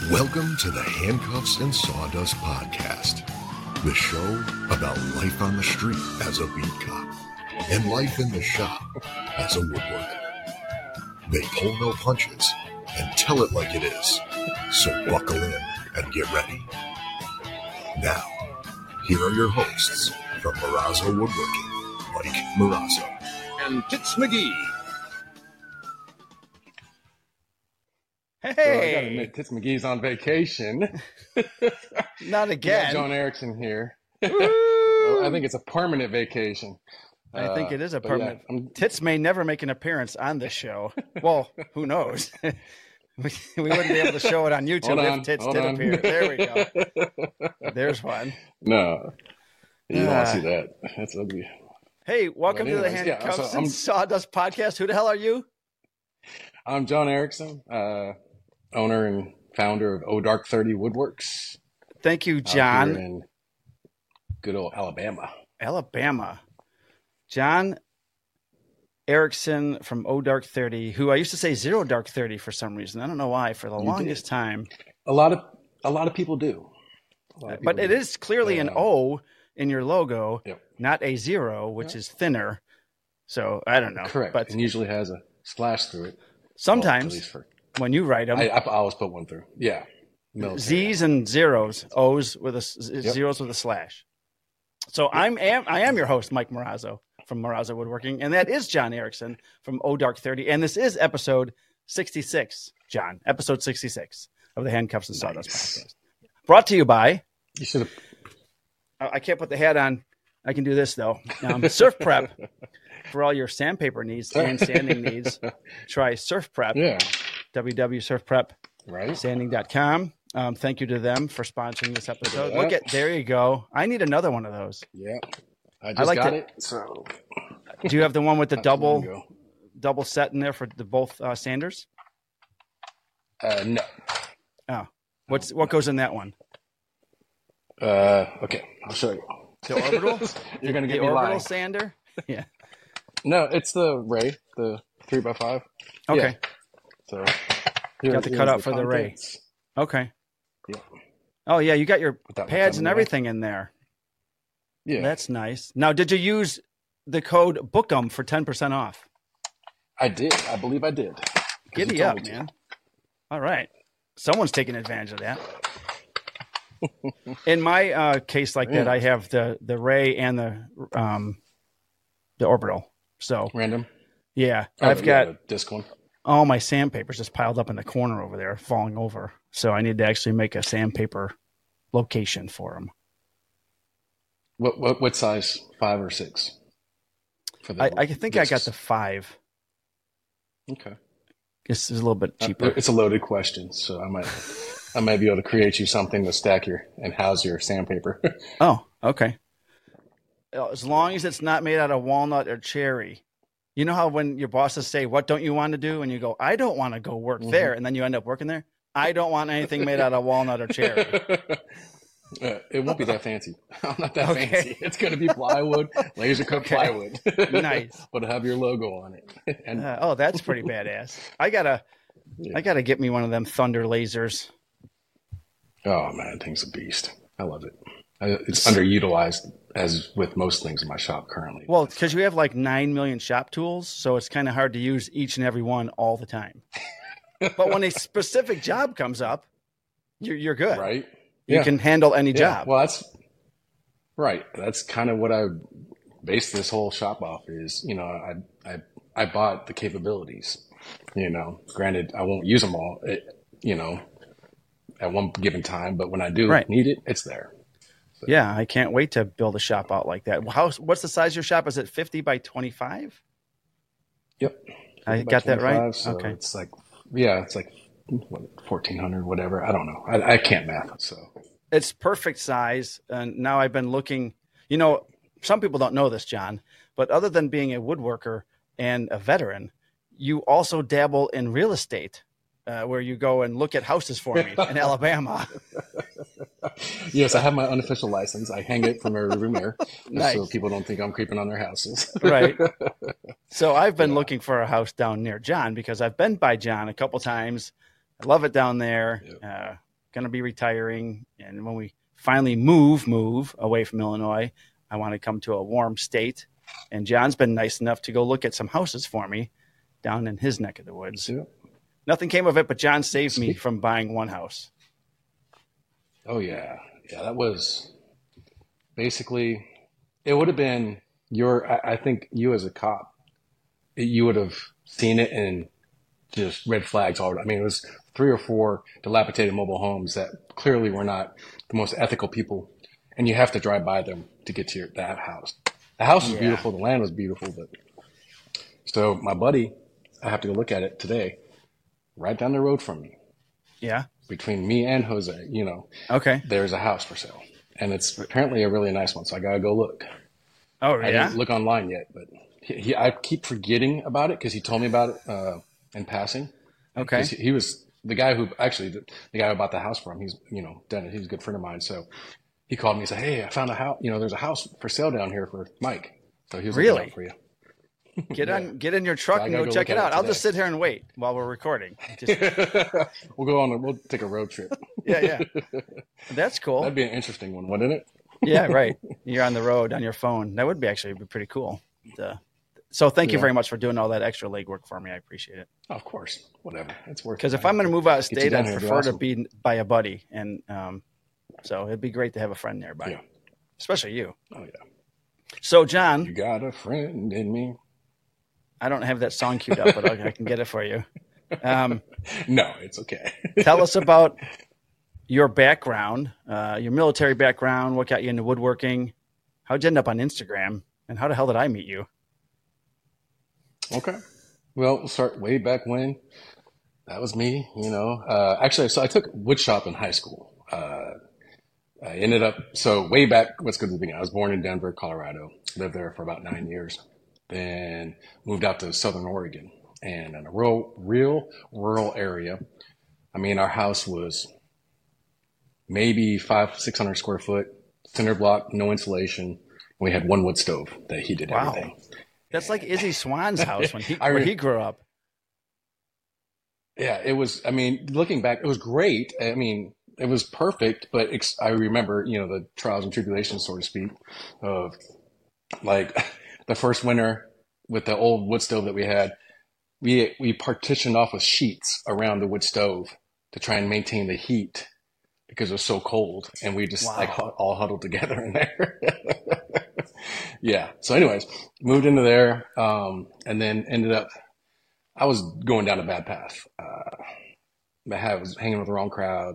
Welcome to the Handcuffs and Sawdust Podcast, the show about life on the street as a beat cop and life in the shop as a woodworker. They pull no punches and tell it like it is, so buckle in and get ready. Now, here are your hosts from Marazzo Woodworking, Mike Marazzo and Tits McGee. Hey, so I gotta admit, Tits McGee's on vacation. Not again. John Erickson here. Well, I think it's a permanent vacation. I think it is a permanent. Yeah, Tits may never make an appearance on this show. Well, who knows? we wouldn't be able to show it on YouTube if Tits did appear. There we go. There's one. No, you don't want to see that. That's ugly. Hey, welcome to the Handcuffs and Sawdust Podcast. Who the hell are you? I'm John Erickson, owner and founder of O-Dark 30 Woodworks. Thank you, John. Here in good old Alabama. Alabama. John Erickson from O-Dark 30, who I used to say Zero Dark 30 for some reason. I don't know why. For the longest time. A lot of people do. But it is clearly an O in your logo, yep. Not a zero, which is thinner. So I don't know. Correct. But and usually has a slash through it. Sometimes when you write them, I always put one through. Yeah. Military. Z's and zeros, O's with a zeros with a slash. So I am your host, Mike Marazzo from Marazzo Woodworking, and that is John Erickson from O-Dark 30, and this is episode 66, John, episode 66 of the Handcuffs and Sawdust Podcast. Brought to you by. You should have. I can't put the hat on. I can do this though. Surf Prep. For all your sandpaper needs and sanding needs, try Surf Prep. Yeah. www.surfprepsanding.com. Thank you to them for sponsoring this episode. Look at, there you go. I need another one of those. Yeah. I just got it. So. Do you have the one with the double set in there for the both sanders? No. Oh. What goes in that one? Okay. I'll show you. The orbital? You're going to get the orbital lying. sander? Yeah. No, it's the Ray, the 3x5. Okay. Yeah. So you got the cutout for the Ray. Okay. Yeah. Oh yeah, you got your pads and everything in there. Yeah. That's nice. Now, did you use the code BOOK'em for 10% off? I did. I believe I did. Giddy up, man. All right. Someone's taking advantage of that. In my case like that, I have the Ray and the orbital. So random. Yeah, I've got a disc one. All my sandpaper's just piled up in the corner over there, falling over. So I need to actually make a sandpaper location for them. What size? 5 or 6? For I think discs. I got the 5. Okay. This is a little bit cheaper. It's a loaded question, so I might be able to create you something to stack and house your sandpaper. Oh, okay. As long as it's not made out of walnut or cherry. You know how when your bosses say, what don't you want to do? And you go, I don't want to go work there. And then you end up working there. I don't want anything made out of walnut or cherry. It won't be that fancy. I'm not that fancy. It's going to be plywood, laser cut plywood. Nice. But have your logo on it. And that's pretty badass. I gotta get me one of them Thunder lasers. Oh man, thing's a beast. I love it. It's underutilized, as with most things in my shop currently. Well, because you have like 9 million shop tools, so it's kind of hard to use each and every one all the time. But when a specific job comes up, you're good. Right. You can handle any job. Well, that's right. That's kind of what I based this whole shop off is, I bought the capabilities, granted I won't use them all, at one given time, but when I do need it, it's there. So. Yeah, I can't wait to build a shop out like that. What's the size of your shop? Is it 50 by 25? Yep. I got that right? So okay. It's like, it's like 1,400, whatever. I don't know. I can't math. So it's perfect size. And now I've been looking, some people don't know this, John, but other than being a woodworker and a veteran, you also dabble in real estate. Where you go and look at houses for me in Alabama. Yes, I have my unofficial license. I hang it from every room there, nice. So people don't think I'm creeping on their houses. Right. So I've been looking for a house down near John because I've been by John a couple times. I love it down there. Yep. going to be retiring. And when we finally move away from Illinois, I want to come to a warm state. And John's been nice enough to go look at some houses for me down in his neck of the woods. Yeah. Nothing came of it, but John saved me from buying one house. Oh, yeah. Yeah, that was basically, it would have been I think you as a cop, you would have seen it and just red flags all. I mean, it was 3 or 4 dilapidated mobile homes that clearly were not the most ethical people, and you have to drive by them to get to that house. The house was beautiful, the land was beautiful, but so my buddy, I have to go look at it today, right down the road from me. Yeah. Between me and Jose, Okay. There's a house for sale, and it's apparently a really nice one. So I gotta go look. Oh, yeah. I didn't look online yet, but I keep forgetting about it because he told me about it in passing. Okay. He was the guy who actually the guy who bought the house from. He's done it. He's a good friend of mine. So he called me and said, "Hey, I found a house. There's a house for sale down here for Mike." So he was looking out for you. Get in your truck and go check it out. I'll just sit here and wait while we're recording. We'll take a road trip. Yeah. That's cool. That'd be an interesting one, wouldn't it? Yeah, right. You're on the road on your phone. That would be pretty cool. So thank you very much for doing all that extra legwork for me. I appreciate it. Of course. Whatever. It's worth it. Because if I'm going to move out of state, I'd prefer to be by a buddy. And so it'd be great to have a friend nearby. Yeah. Especially you. Oh, yeah. So, John. You got a friend in me. I don't have that song queued up, but I can get it for you. No, it's okay. Tell us about your background, your military background, what got you into woodworking, how'd you end up on Instagram, and how the hell did I meet you? Okay. Well, we'll start way back when. That was me, Actually, so I took wood shop in high school. I ended up, way back, let's go to the beginning. I was born in Denver, Colorado. Lived there for about 9 years. Then moved out to Southern Oregon. And in a real rural area. I mean, our house was maybe 500-600 square foot, cinder block, no insulation. We had one wood stove that heated everything. That's like Izzy Swan's house when he grew up. Yeah, it was, looking back, it was great. It was perfect, but I remember, the trials and tribulations, so to speak, of like the first winter with the old wood stove that we had. We partitioned off with sheets around the wood stove to try and maintain the heat because it was so cold, and we just all huddled together in there. Yeah. So anyways, moved into there, and then ended up, I was going down a bad path. I was hanging with the wrong crowd,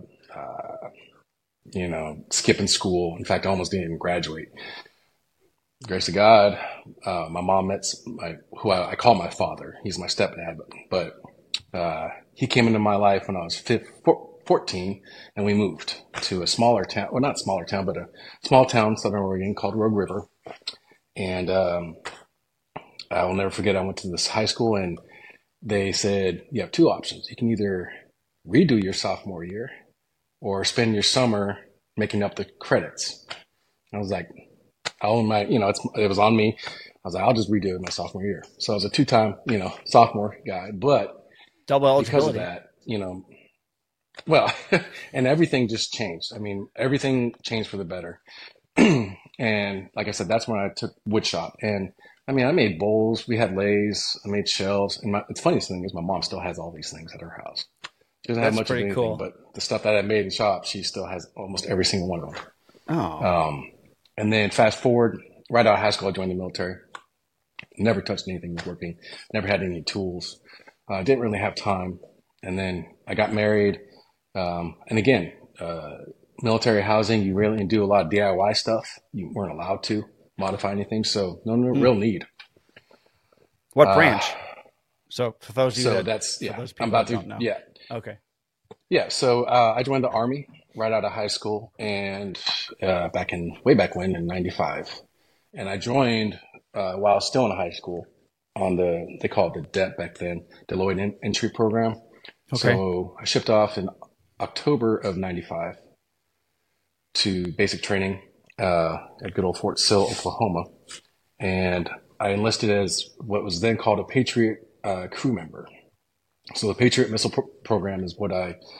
skipping school. In fact, I almost didn't even graduate. Grace of God, my mom met who I call my father. He's my stepdad, but he came into my life when I was 14, and we moved to a smaller town. Well, not smaller town, but a small town, Southern Oregon, called Rogue River. And I will never forget, I went to this high school, and they said, you have 2 options. You can either redo your sophomore year or spend your summer making up the credits. I was like, I own my, it was on me. I was like, I'll just redo it my sophomore year. So I was a 2-time, sophomore guy, but double eligibility. Because of that, well, and everything just changed. Everything changed for the better. And like I said, that's when I took wood shop. And I made bowls. We had lathes. I made shelves. And the funniest thing is my mom still has all these things at her house. She doesn't have much of anything, cool. But the stuff that I made in shop, she still has almost every single one of them. Oh. And then fast forward, right out of high school, I joined the military. Never touched anything woodworking. Never had any tools. Didn't really have time. And then I got married. And again, military housing, you really do a lot of DIY stuff. You weren't allowed to modify anything, so no real need. What branch? So for those of you I'm about to know. Yeah. Okay. Yeah, so I joined the Army right out of high school, and way back when in '95, and I joined while I was still in high school on they called it the DEP back then, Deloitte Entry Program. Okay. So I shipped off in October of '95 to basic training at good old Fort Sill, Oklahoma, and I enlisted as what was then called a Patriot crew member. So the Patriot Missile Program is what I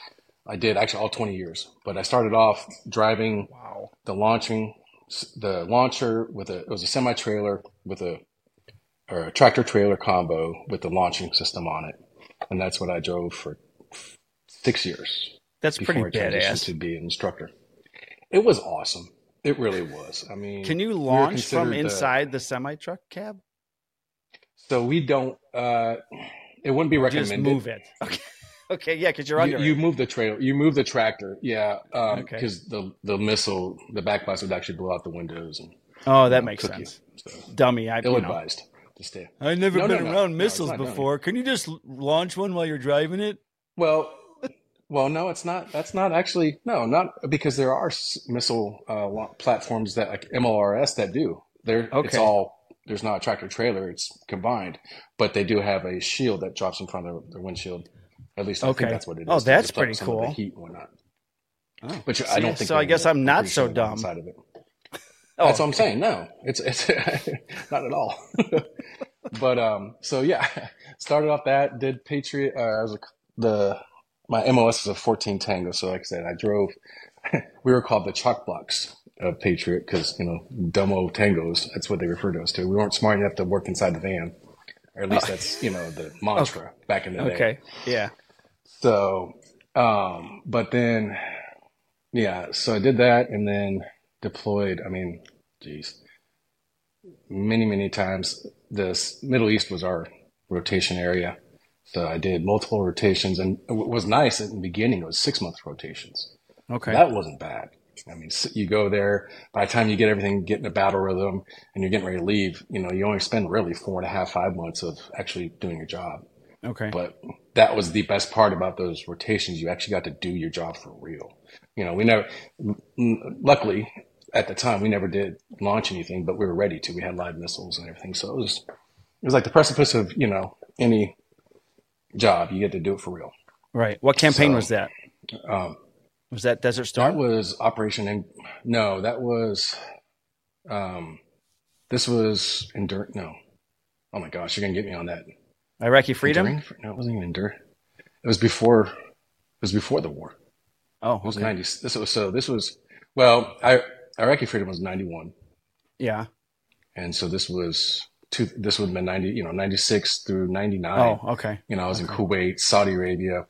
I did actually all 20 years, but I started off driving Wow. the launcher it was a semi trailer with a tractor trailer combo with the launching system on it, and that's what I drove for 6 years. That's pretty before I transitioned badass. to be an instructor. It was awesome. It really was. I mean, Can you launch from inside the semi truck cab? So we don't. It wouldn't be recommended. Just move it. Okay. Okay. Yeah, because you're under. You move the trailer. You move the tractor. Yeah. Okay. Because the missile, the backblast would actually blow out the windows and. Oh, that makes sense. So, Dummy. ill-advised to stay. I've never been around missiles before. Can you just launch one while you're driving it? Well, no, it's not. That's not actually. No, not because there are missile platforms that like MLRS that do. It's all. There's not a tractor trailer. It's combined, but they do have a shield that drops in front of their windshield. At least I think that's what it is. Oh, that's pretty cool. The heat and whatnot. Oh, but I don't think. So I guess I'm not so dumb. Side of it. That's what I'm saying. No, it's not at all. But so yeah, started off that, did Patriot. My MOS was a 14 Tango. So like I said, I drove. We were called the chalk blocks of Patriot because dumbo Tangos. That's what they referred to us to. We weren't smart enough to work inside the van, or at least that's the mantra back in the day. Okay, yeah. So, but then, yeah. So I did that, and then deployed. I mean, geez, many times. The Middle East was our rotation area, so I did multiple rotations, and it was nice in the beginning. It was 6-month rotations. Okay, that wasn't bad. I mean, you go there. By the time you get everything, get in a battle rhythm, and you're getting ready to leave, you only spend really 4.5, 5 months of actually doing your job. Okay, but that was the best part about those rotations. You actually got to do your job for real. We never, luckily at the time, we never did launch anything, but we were ready to. We had live missiles and everything. So it was like the precipice of, any job. You get to do it for real. Right. What campaign was that? Was that Desert Storm? That was Operation. No, that was, this was Endure. No. Oh my gosh, you're going to get me on that. Iraqi Freedom? No, it wasn't even Endure. It was before the war. Oh, it was 90. This was Iraqi Freedom was 91. Yeah. And so this would have been 90, 96 through 99. Oh, okay. I was in Kuwait, Saudi Arabia.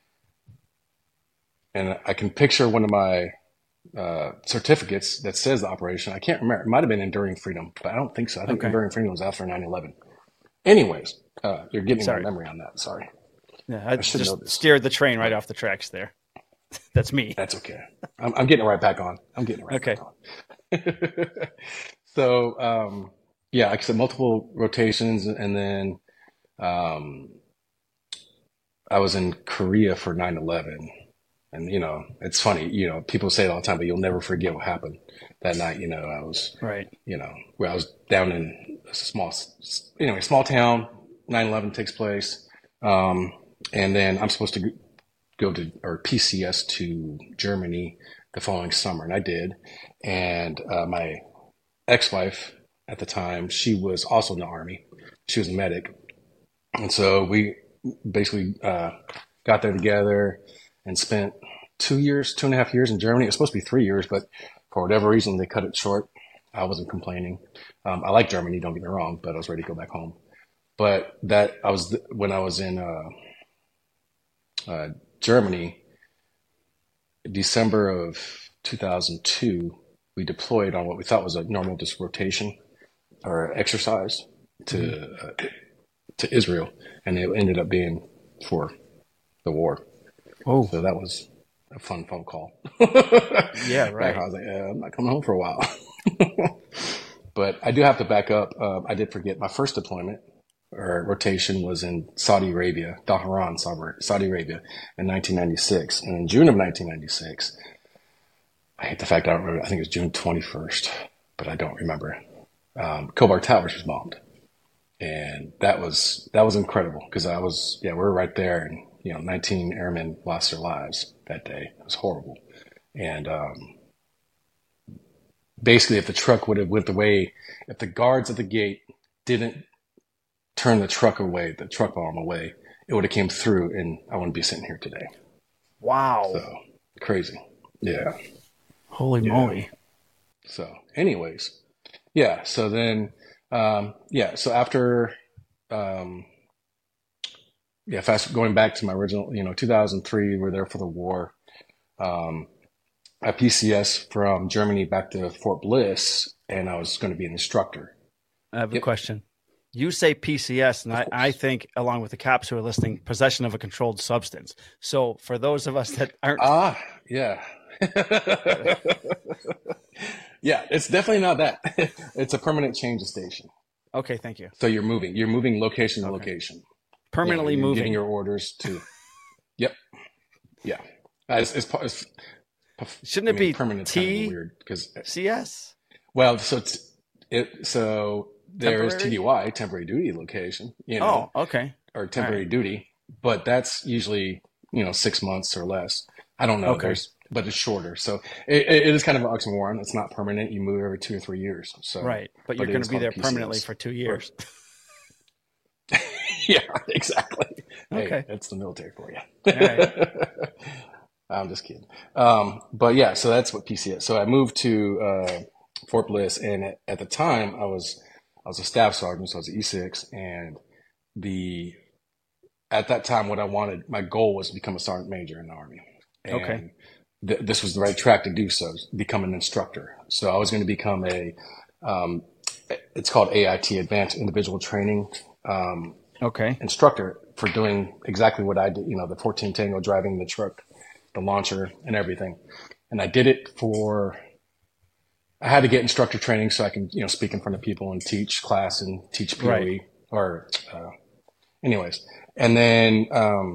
And I can picture one of my certificates that says the operation. I can't remember. It might have been Enduring Freedom, but I don't think so. I think Enduring Freedom was after 9/11. Anyways, you're getting my memory on that. Sorry. Yeah, I just steered the train right off the tracks there. That's me. That's okay. I'm getting it right back on. Back on. So, yeah, like I said, multiple rotations. And then I was in Korea for 9/11. And, it's funny, people say it all the time, but you'll never forget what happened that night. I was, right. Where I was down in a small town, 9/11 takes place. And then I'm supposed to go to, or PCS to Germany the following summer. And I did. And, my ex-wife at the time, she was also in the Army. She was a medic. And so we basically, got there together and spent 2.5 years in Germany. It was supposed to be 3 years, but for whatever reason, they cut it short. I wasn't complaining. I like Germany, don't get me wrong, but I was ready to go back home. But when I was in Germany, December of 2002, we deployed on what we thought was a normal just rotation or exercise to Israel, and it ended up being for the war. Oh, so that was a fun phone call. Yeah, right. I was like, I'm not coming home for a while. But I do have to back up. I did forget my first deployment or rotation was in Saudi Arabia, Dhahran, Saudi Arabia in 1996. And in June of 1996, I hate the fact I don't remember. I think it was June 21st, but I don't remember. Khobar Towers was bombed. And that was incredible because we were right there, and 19 airmen lost their lives that day. It was horrible. And basically, if the truck would have went away, if the guards at the gate didn't turn the truck bomb away, it would have came through, and I wouldn't be sitting here today. Wow. So crazy. Yeah. Holy moly. So anyways, yeah. So then, so after, fast going back to my original, 2003, we were there for the war. I PCS from Germany back to Fort Bliss, and I was going to be an instructor. I have a question. You say PCS, and I think, along with the cops who are listening, possession of a controlled substance. So for those of us that aren't... Yeah. Yeah, it's definitely not that. It's a permanent change of station. Okay, thank you. So you're moving location to location. Permanently you're moving. Getting your orders to... Yep. Yeah. Shouldn't it be permanent? T? Kind of weird because CS? Well, so there's Temporary? TDY, temporary duty location, Oh, okay. or temporary duty, but that's usually 6 months or less. I don't know. Okay. But it's shorter, so it is kind of an oxymoron. It's not permanent. You move every 2 or 3 years. So Right, but you're going to be there permanently for 2 years. Yeah, exactly. Okay, hey, that's the military for you. All right. I'm just kidding. But yeah, so that's what PC is. So I moved to Fort Bliss, and at the time I was a staff sergeant, so I was an E6, and at that time what I wanted, my goal was to become a sergeant major in the Army. And Okay. This was the right track to do so, become an instructor. So I was going to become it's called AIT, Advanced Individual Training instructor, for doing exactly what I did, the 14 Tango, driving the truck, the launcher, and everything. And I did it I had to get instructor training so I can, speak in front of people and teach class and teach POE Right. Anyways. And then,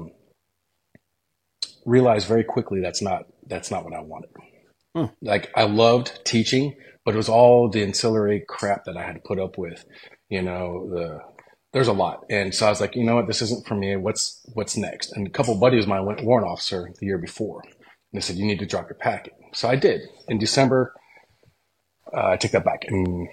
realized very quickly that's not what I wanted. Like, I loved teaching, but it was all the ancillary crap that I had to put up with, there's a lot. And so I was like, you know what, this isn't for me. What's next? And a couple of buddies of mine went warrant officer the year before. And they said, you need to drop your packet. So I did. In December, I take that back. In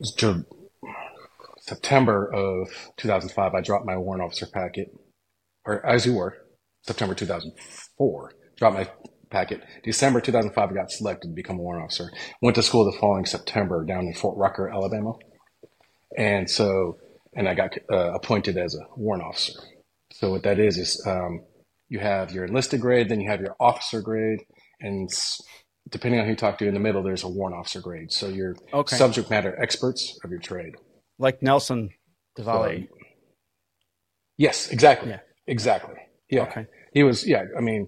September of 2005, I dropped my warrant officer packet, or as you were, September 2004, dropped my packet. December 2005, I got selected to become a warrant officer. Went to school the following September down in Fort Rucker, Alabama. And I got appointed as a warrant officer. So what that is you have your enlisted grade, then you have your officer grade, and depending on who you talk to in the middle, there's a warrant officer grade. So you're subject matter experts of your trade. Like Nelson Devalle. Yes, exactly. Yeah. Exactly. Yeah. Okay. He was, I mean,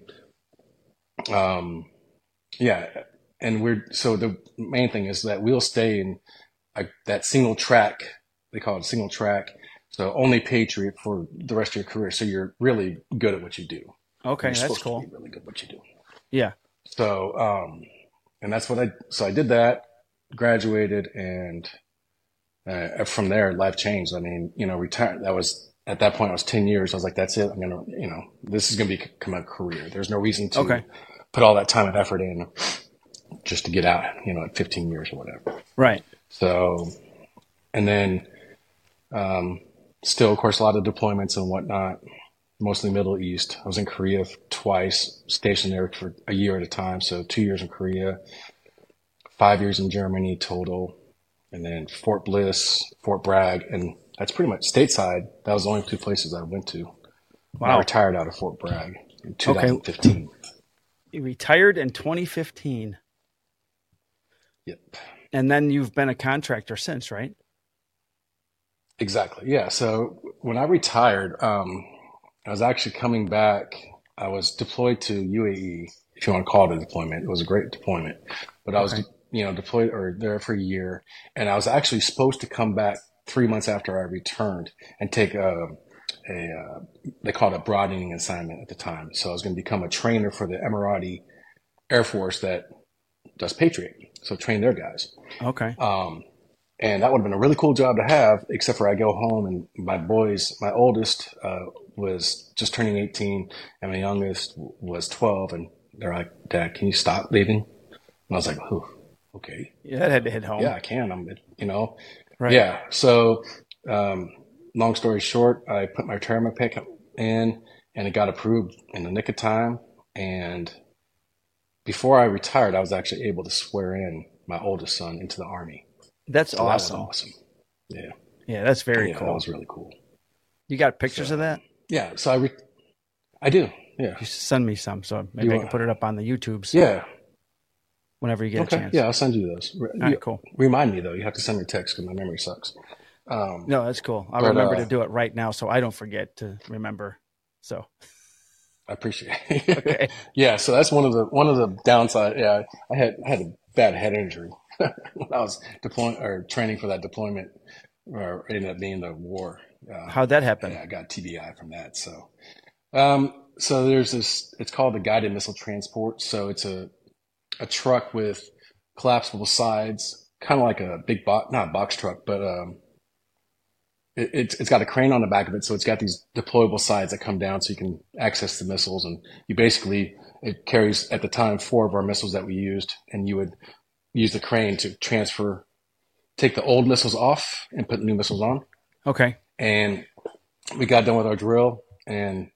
and so the main thing is that we'll stay in that single track. They call it single track. So only Patriot for the rest of your career. So you're really good at what you do. Okay. You're That's cool. To be really good at what you do. Yeah. So, and that's what I did that, graduated, and from there, life changed. I mean, retired. At that point, I was 10 years. I was like, that's it. I'm going to, this is going to become a career. There's no reason to put all that time and effort in just to get out, at 15 years or whatever. Right. So, and then, still, of course, a lot of deployments and whatnot, mostly Middle East. I was in Korea twice, stationed there for a year at a time. So 2 years in Korea, 5 years in Germany total, and then Fort Bliss, Fort Bragg, and that's pretty much stateside. That was the only 2 places I went to. Wow. I retired out of Fort Bragg in 2015. You retired in 2015. Yep. And then you've been a contractor since, right? Exactly. Yeah. So when I retired, I was actually coming back. I was deployed to UAE, if you want to call it a deployment. It was a great deployment, but I was, deployed or there for a year, and I was actually supposed to come back 3 months after I returned and take they called it a broadening assignment at the time. So I was going to become a trainer for the Emirati Air Force that does Patriot. So train their guys. Okay. And that would have been a really cool job to have, except for I go home and my oldest was just turning 18 and my youngest was 12. And they're like, Dad, can you stop leaving? And I was like, oh, okay. Yeah, that had to hit home. Yeah, I can. Right. Yeah. So, long story short, I put my retirement pick in and it got approved in the nick of time. And before I retired, I was actually able to swear in my oldest son into the Army. That's so awesome. That was awesome. Yeah. Yeah, that's very cool. That was really cool. You got pictures of that? Yeah. So I do. Yeah. You send me some, so maybe I can put it up on the YouTubes. Yeah. Whenever you get a chance. Yeah, I'll send you those. All right, cool. Remind me, though. You have to send me a text because my memory sucks. No, that's cool. I'll remember to do it right now so I don't forget to remember. So I appreciate it. Okay. Yeah, so that's one of the downsides. Yeah, I had a bad head injury when I was training for that deployment, or ended up being the war. How'd that happen? Yeah, I got TBI from that. So, so there's this. It's called the guided missile transport. So it's a truck with collapsible sides, kind of like a big box, not a box truck, but it's got a crane on the back of it. So it's got these deployable sides that come down so you can access the missiles. And it carries at the time 4 of our missiles that we used, and you would use the crane to take the old missiles off and put new missiles on. Okay. And we got done with our drill, and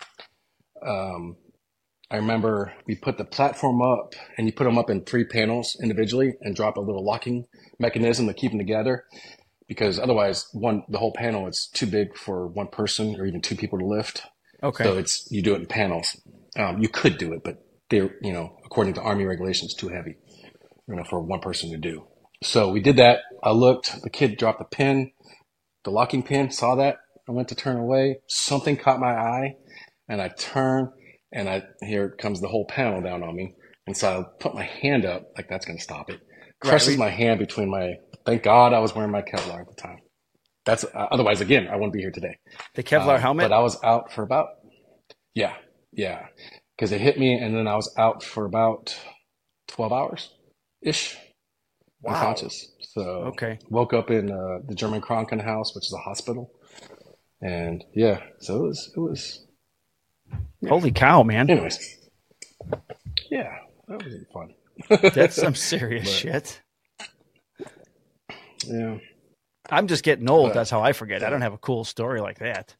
I remember we put the platform up, and you put them up in 3 panels individually and drop a little locking mechanism to keep them together, because otherwise the whole panel is too big for one person or even 2 people to lift. Okay. So you do it in panels. You could do it, but they're, according to Army regulations, too heavy, for one person to do. So we did that. I looked, the kid dropped the pin, the locking pin, saw that. I went to turn away. Something caught my eye, and I turned, and here comes the whole panel down on me. And so I put my hand up, like that's going to stop it. Crushes my hand between thank God I was wearing my Kevlar at the time. That's otherwise, again, I wouldn't be here today. The Kevlar helmet? But I was out for about, yeah. Because it hit me, and then I was out for about 12 hours-ish. Wow. Unconscious. So woke up in the German Krankenhaus, which is a hospital. And yeah, so it was holy cow, man. Anyways. Yeah, that was fun. That's some serious shit. Yeah. I'm just getting old. That's how I forget. I don't have a cool story like that.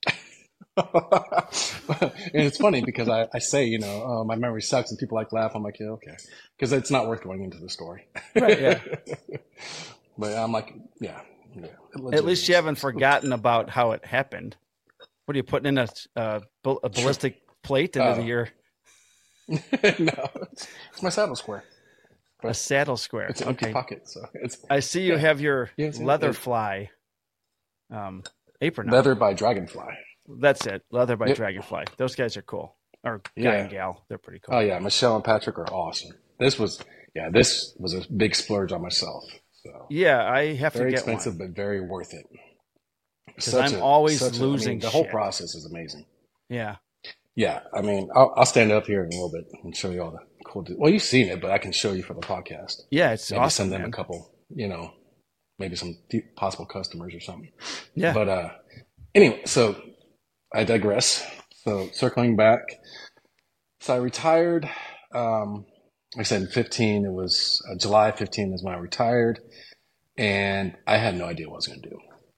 And it's funny because I say, my memory sucks, and people laugh. I'm like, yeah, okay. Because it's not worth going into the story. Right, yeah. But I'm like, yeah. At least you haven't forgotten about how it happened. What are you putting in a ballistic plate into your... No, it's my saddle square. A saddle square. It's an empty pocket. So I see you have your leather fly apron on. Leather by Dragonfly. That's it. Leather by Dragonfly. Those guys are cool. Or guy and gal. They're pretty cool. Oh, yeah. Michelle and Patrick are awesome. This was a big splurge on myself. So yeah, I have to get one. Very expensive, but very worth it. Because I'm always losing the whole process is amazing. Yeah. Yeah. I mean, I'll stand up here in a little bit and show you all the cool. Well, you've seen it, but I can show you for the podcast. Yeah, it's maybe awesome. Send them a couple, maybe some possible customers or something. Yeah. But anyway, so I digress. So circling back, so I retired. I said in 15, it was July 15 is when I retired, and I had no idea what I was going to do.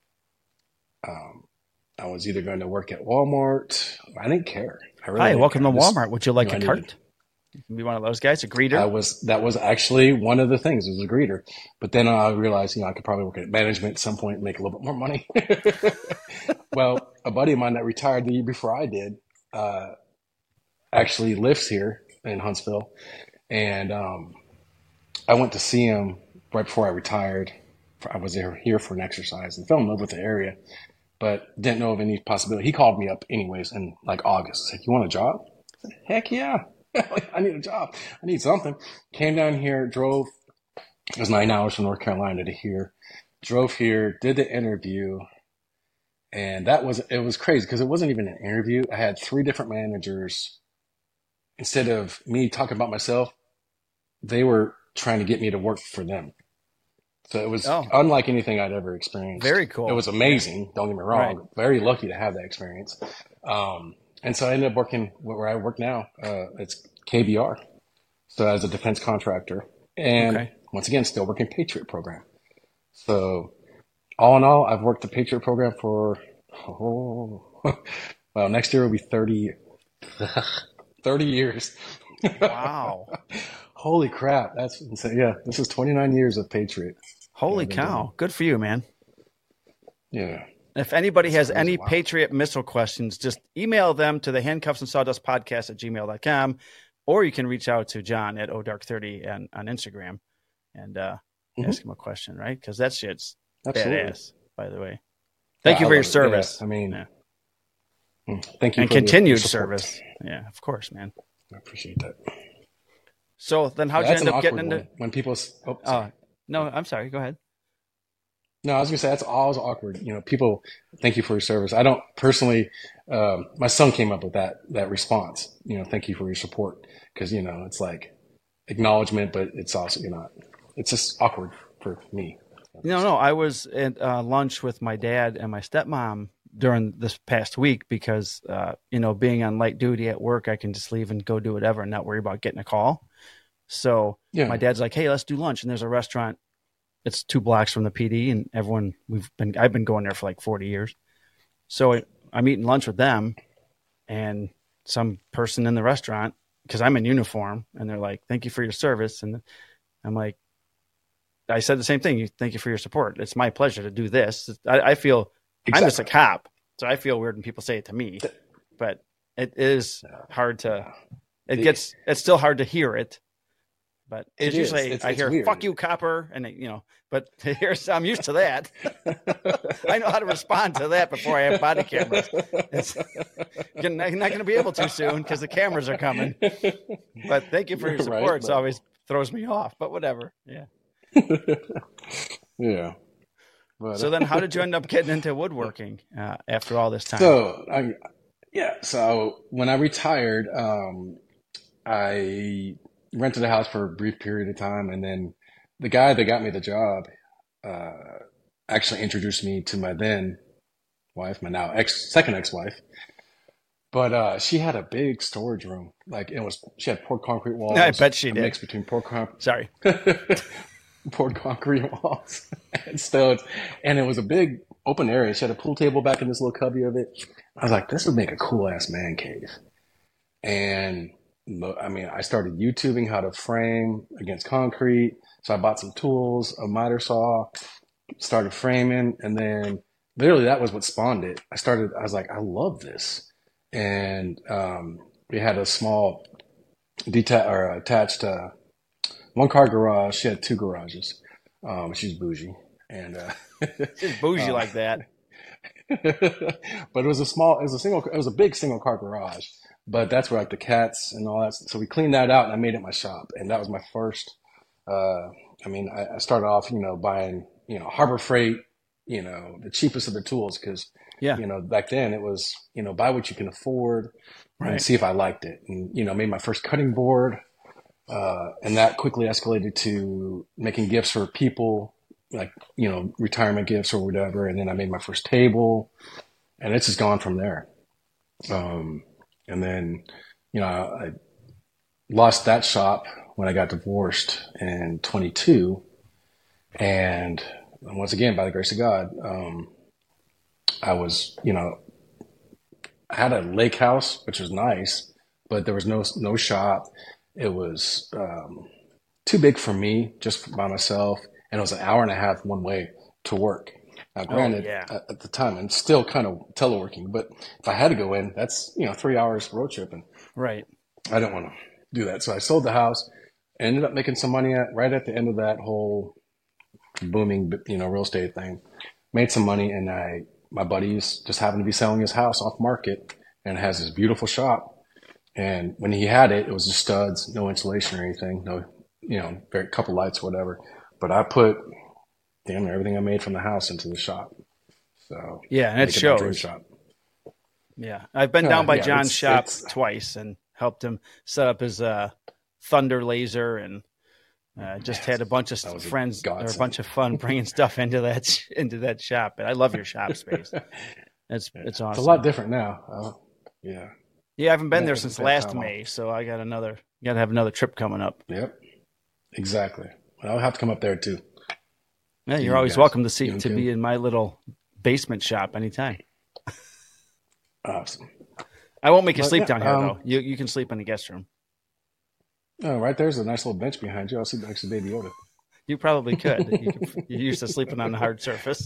I was either going to work at Walmart. I didn't care. Hi, welcome to Walmart. Would you like a cart? You can be one of those guys, a greeter. That was actually one of the things. It was a greeter. But then I realized, I could probably work at management at some point and make a little bit more money. Well, a buddy of mine that retired the year before I did actually lives here in Huntsville. And I went to see him right before I retired. I was here for an exercise and fell in love with the area, but didn't know of any possibility. He called me up anyways in August. He's like, "You want a job?" I said, "Heck yeah. I need a job. I need something." Came down here, drove. It was 9 hours from North Carolina to here. Drove here, did the interview. And it was crazy because it wasn't even an interview. I had 3 different managers. Instead of me talking about myself, they were trying to get me to work for them. So it was unlike anything I'd ever experienced. Very cool. It was amazing. Don't get me wrong. Right. Very lucky to have that experience. And so I ended up working where I work now. It's KBR. So as a defense contractor. And once again, still working Patriot program. So all in all, I've worked the Patriot program for, well, next year will be 30 years. Wow. Holy crap. That's insane. Yeah. This is 29 years of Patriot. Holy I've been doing cow. Good for you, man. Yeah. If anybody has crazy. any Wow. Patriot missile questions, just email them to the handcuffs and sawdust podcast at gmail.com, or you can reach out to John at odark30 on Instagram and ask him a question, right? Because that shit's Absolutely. badass, by the way. Thank you I for your love it. service. Yeah, I mean, Yeah. thank you And for the continued support. service. Yeah, of course, man. I appreciate that. So then how'd you That's end an up getting awkward into one. When people, sorry. no, I'm sorry. Go ahead. No, I was gonna say that's always awkward. You know, people thank you for your service. I don't personally. My son came up with that response. You know, thank you for your support, because you know it's like acknowledgement, but it's also it's just awkward for me. No. I was at lunch with my dad and my stepmom during this past week because, being on light duty at work, I can just leave and go do whatever and not worry about getting a call. So my dad's like, hey, let's do lunch. And there's a restaurant. It's 2 blocks from the PD, and I've been going there for like 40 years. So I'm eating lunch with them and some person in the restaurant, because I'm in uniform, and they're like, thank you for your service. And I'm like, I said the same thing. Thank you for your support. It's my pleasure to do this. I feel I'm just a cop, so I feel weird when people say it to me, but it is hard to, it's still hard to hear it. But It usually is. I hear weird. "fuck you, copper," and but I'm used to that. I know how to respond to that before I have body cameras. You're not going to be able to soon because the cameras are coming. But thank you for your support. Right, It always throws me off, but whatever. Yeah. Yeah. But, So then, how did you end up getting into woodworking after all this time? So when I retired, I rented a house for a brief period of time, and then the guy that got me the job actually introduced me to my then wife, my now second ex-wife. But she had a big storage room. Like she had poured concrete walls. I bet she did. A mix between Sorry. poured concrete walls and stones, and it was a big open area. She had a pool table back in this little cubby of it. I was like, this would make a cool ass man cave. And I mean, I started YouTubing how to frame against concrete. So I bought some tools, a miter saw, started framing, and then literally that was what spawned it. I was like, I love this. And we had a small attached 1-car garage. She had 2 garages. She's bougie. And She's bougie like that. but it was a big single car garage. But that's where like the cats and all that. So we cleaned that out, and I made it my shop. And that was my first. I started off, buying, Harbor Freight, the cheapest of the tools, because back then it was, buy what you can afford and see if I liked it. And made my first cutting board, and that quickly escalated to making gifts for people, like retirement gifts or whatever. And then I made my first table, and it's just gone from there. And then, I lost that shop when I got divorced in 22. And once again, by the grace of God, I was, I had a lake house, which was nice, but there was no shop. It was too big for me, just by myself. And it was an hour and a half one way to work. Now, granted, at the time, I'm still kind of teleworking, but if I had to go in, that's, 3 hours road tripping. Right. I don't want to do that. So I sold the house, ended up making some money right at the end of that whole booming, real estate thing. Made some money, and my buddies just happened to be selling his house off market, and it has this beautiful shop. And when he had it, it was just studs, no insulation or anything, no, very couple lights, whatever. But I put damn near everything I made from the house into the shop. So and it shows. Dream shop. Yeah, I've been down by John's shop twice and helped him set up his Thunder laser, and just had a bunch of friends or a bunch of fun bringing stuff into that shop. And I love your shop space. It's awesome. It's a lot different now. Yeah, I haven't been there since last May, so I got to have another trip coming up. Yep, exactly. I'll have to come up there too. Yeah, you're always welcome to be in my little basement shop anytime. Awesome. I won't make you sleep down here though. You can sleep in the guest room. Oh, right there's a nice little bench behind you. I'll see next to Baby Yoda. You probably could. You're used to sleeping on the hard surface.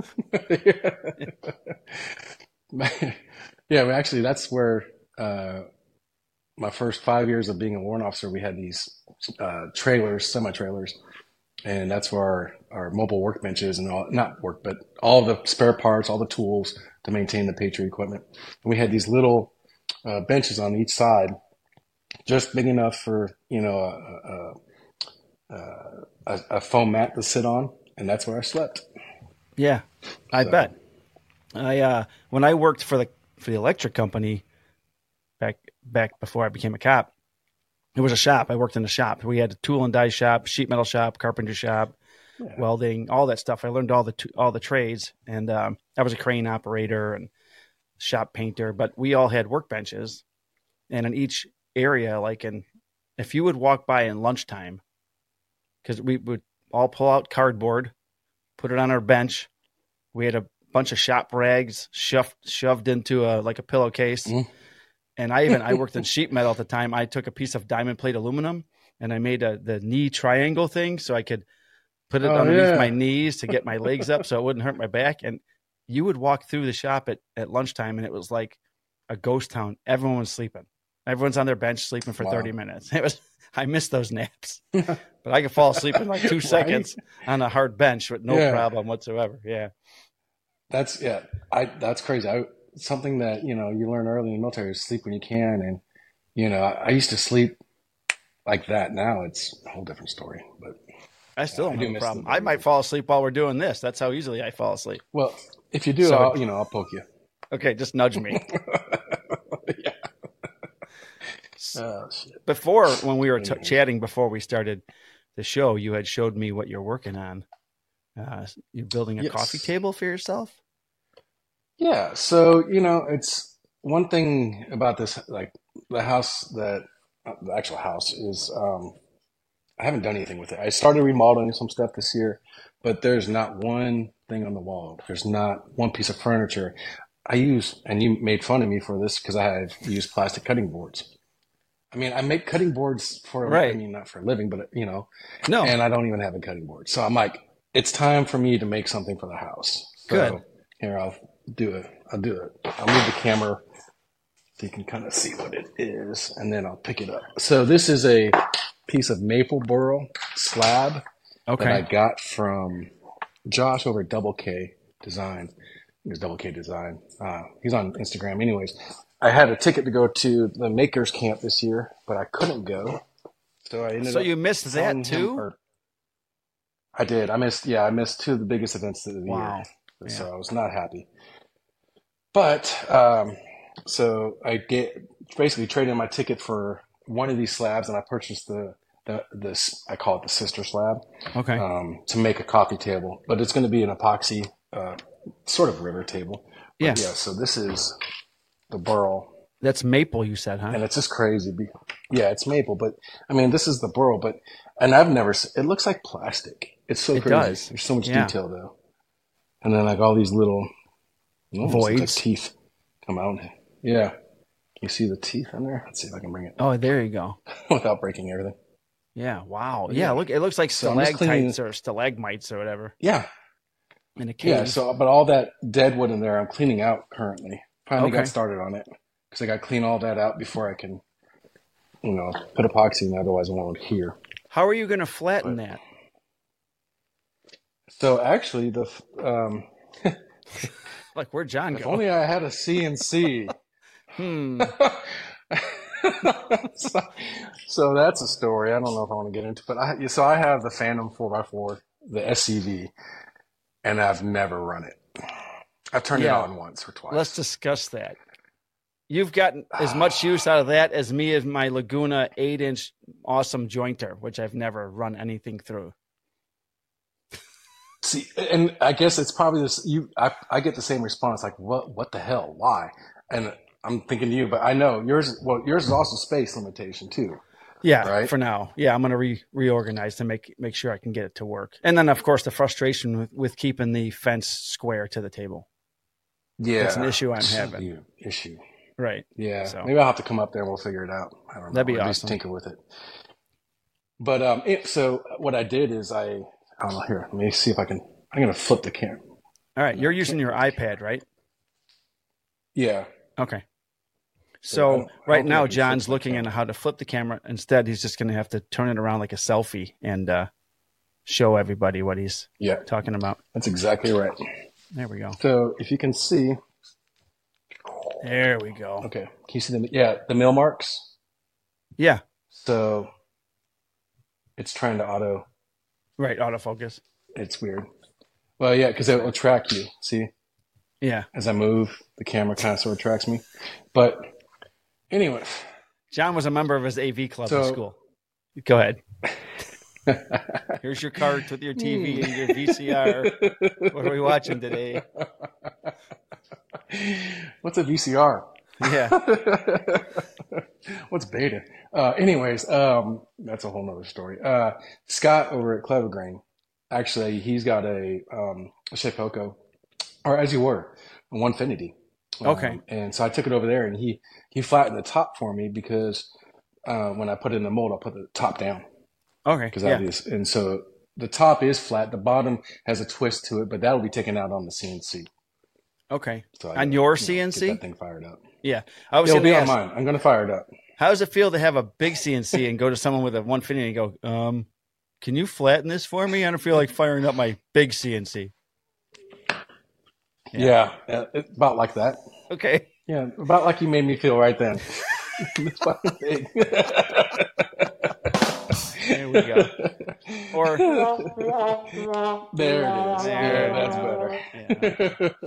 Yeah, well, actually, that's where my first 5 years of being a warrant officer, we had these trailers, semi-trailers, and that's where our mobile workbenches and all, not work, but all the spare parts, all the tools to maintain the Patriot equipment. And we had these little benches on each side, just big enough for, a foam mat to sit on, and that's where I slept. Yeah, I bet. When I worked for the electric company back before I became a cop, it was a shop. I worked in a shop. We had a tool and die shop, sheet metal shop, carpenter shop, welding, all that stuff. I learned all the trades, and I was a crane operator and shop painter. But we all had workbenches, and in each area, if you would walk by in lunchtime, because we would all pull out cardboard, put it on our bench. We had a bunch of shop rags shoved into a pillowcase. Mm. And I worked in sheet metal at the time. I took a piece of diamond plate aluminum and I made the knee triangle thing so I could put it underneath my knees to get my legs up so it wouldn't hurt my back. And you would walk through the shop at lunchtime and it was like a ghost town. Everyone was sleeping. Everyone's on their bench sleeping for 30 minutes. I missed those naps, but I could fall asleep in 2 seconds on a hard bench with no problem whatsoever. Yeah. That's crazy. Something that, you learn early in the military is sleep when you can. And, I used to sleep like that. Now it's a whole different story, but I still don't have a problem. I might fall asleep while we're doing this. That's how easily I fall asleep. Well, if you do, I'll poke you. Okay. Just nudge me. Yeah. Oh, shit. Before, when we were chatting before we started the show, you had showed me what you're working on. You're building a coffee table for yourself? Yeah. So, it's one thing about this, like the actual house is, I haven't done anything with it. I started remodeling some stuff this year, but there's not one thing on the wall. There's not one piece of furniture. And you made fun of me for this because I have used plastic cutting boards. I mean, I make cutting boards not for a living, but no. And I don't even have a cutting board. So I'm like, it's time for me to make something for the house. So good. Here, I'll do it. I'll move the camera so you can kind of see what it is, and then I'll pick it up. So this is a piece of maple burl slab that I got from Josh over at Double K Design. It's Double K Design. He's on Instagram. Anyways, I had a ticket to go to the Makers Camp this year, but I couldn't go. So I ended up. So you missed that too? I did. I missed 2 of the biggest events of the year. So I was not happy. But so I basically traded in my ticket for one of these slabs, and I purchased this. I call it the sister slab. Okay. To make a coffee table, but it's going to be an epoxy sort of river table. But yeah. So this is the burl. That's maple, you said, huh? And it's just crazy. Yeah, it's maple, but I mean, this is the burl. And I've never. It looks like plastic. It's so crazy. Does. There's so much detail though. And then like all these little voids, like teeth come out. Yeah. Can you see the teeth in there? Let's see if I can bring it. Oh, there you go. Without breaking everything. Yeah. Wow. Yeah. Look, it looks like stalactites or stalagmites or whatever. Yeah. In a cave. Yeah. So, but all that dead wood in there, I'm cleaning out currently. Finally got started on it because I got to clean all that out before I can, put epoxy in. Otherwise, I won't adhere. How are you going to flatten that? So actually, like where'd John go? If only I had a CNC. So that's a story. I don't know if I want to get into, but I have the Phantom 4x4, the SCV, and I've never run it. I've turned it on once or twice. Let's discuss that. You've gotten as much use out of that as me as my Laguna 8-inch awesome jointer, which I've never run anything through. See, and I guess it's probably this. I get the same response, like, "What the hell? Why?" And I'm thinking to you, but I know yours. Well, yours is also space limitation too. Yeah, right? For now. Yeah, I'm going to reorganize to make sure I can get it to work. And then, of course, the frustration with keeping the fence square to the table. Yeah, that's an issue I'm having. Issue. Right. Yeah. So maybe I'll have to come up there and we'll figure it out. I don't know. That'd be awesome. At least awesome. tinker with it. But so what I did is I don't know, here, let me see if I can. I'm gonna flip the camera. All right, you're using your iPad, right? Yeah. Okay. So I So don't right think I now, can flip John's the looking camera. into how to flip the camera. Instead, he's just going to have to turn it around like a selfie and show everybody what he's Yeah, talking about. that's exactly right. There we go. So if you can see, There we go. okay, can you see the mill marks? Yeah. So it's trying to auto. Right. Autofocus. It's weird. Well, yeah, because it will track you. See, Yeah. as I move, the camera kind of sort of tracks me. But anyway, John was a member of his AV club in So- school. Go ahead. Here's your cart with your TV and your VCR. What are we watching today? What's a VCR? Yeah. What's beta? Anyways, that's a whole nother story. Scott over at Clever Grain, actually, he's got a Shapeoko, or as you were, a 150. Okay. And so I took it over there, and he flattened the top for me because when I put it in the mold, I'll put the top down Okay. because Yeah. obvious. And so the top is flat. The bottom has a twist to it, but that'll be taken out on the CNC. Okay. So I On gotta, your get CNC? that thing fired up. Yeah. I was It'll going be to on ask, mine. I'm going to fire it up. how does it feel to have a big CNC and go to someone with a 150 and go, can you flatten this for me? I don't feel like firing up my big CNC. Yeah, it's about like that. Okay. Yeah, about like you made me feel right then. It's fucking big. There we go. Or There it is. There Yeah, that's better.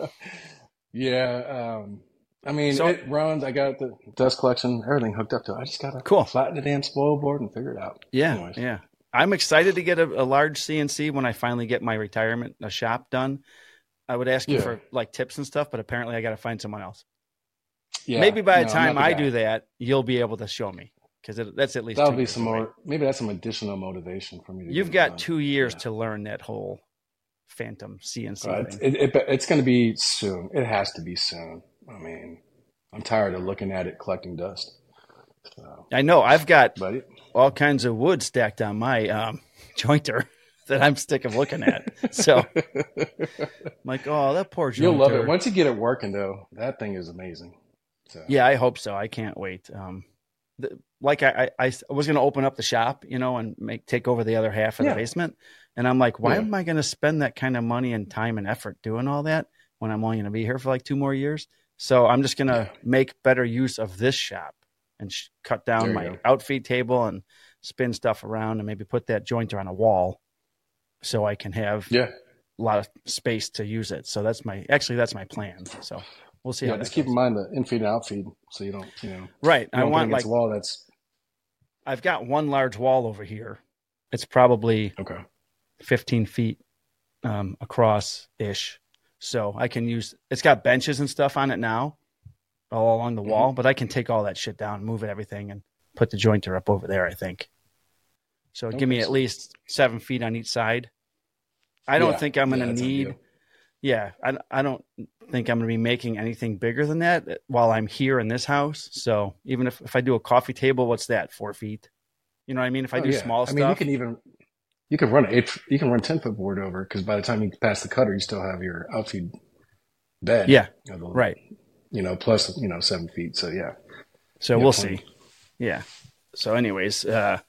Yeah, I mean, So- it runs. I got the dust collection, everything hooked up to it. I just got to Cool. flatten the damn spoil board and figure it out. Yeah, Anyways. yeah. I'm excited to get a large CNC when I finally get my retirement shop done. I would ask you Yeah. for like tips and stuff, but apparently I got to find someone else. Yeah, Maybe by the no, I'm time not the I guy. do that, you'll be able to show me because that's at least That'll 2 be years some away. more. Maybe that's some additional motivation for me to. You've get it got done. 2 years Yeah. to learn that whole Phantom CNC But thing. it's going to be soon. It has to be soon. I mean, I'm tired of looking at it collecting dust. So, I know I've got but all kinds of wood stacked on my jointer that I'm sick of looking at. So I'm like, oh, that poor jointer. you'll love it once you get it working. Though that thing is amazing. So, Yeah, I hope so. I can't wait. Like I was going to open up the shop, and take over the other half of the Yeah. basement. And I'm like, why Yeah. am I going to spend that kind of money and time and effort doing all that when I'm only going to be here for like 2 more years? So I'm just going to make better use of this shop and cut There down you my go. outfeed table and spin stuff around and maybe put that jointer on a wall so I can have Yeah. a lot of space to use it. So that's my plan. So we'll see Yeah. how Just that keep goes. in mind the infeed and outfeed, so you don't, Right. you I don't put want against like a wall. That's I've got one large wall over here. It's probably okay. 15 feet across ish. So I can it's got benches and stuff on it now all along the wall, but I can take all that shit down, move everything and put the jointer up over there, I think. So give me at least 7 feet on each side. I don't think I'm going to that's need, ideal. I don't think I'm going to be making anything bigger than that while I'm here in this house. So even if I do a coffee table, what's that, 4 feet? You know what I mean? If I do small stuff. I mean, you can run 10-foot board over because by the time you pass the cutter, you still have your outfeed bed. Yeah. You know, Right. Plus 7 feet. So yeah. So Yeah, we'll plenty. see. Yeah. So anyways, I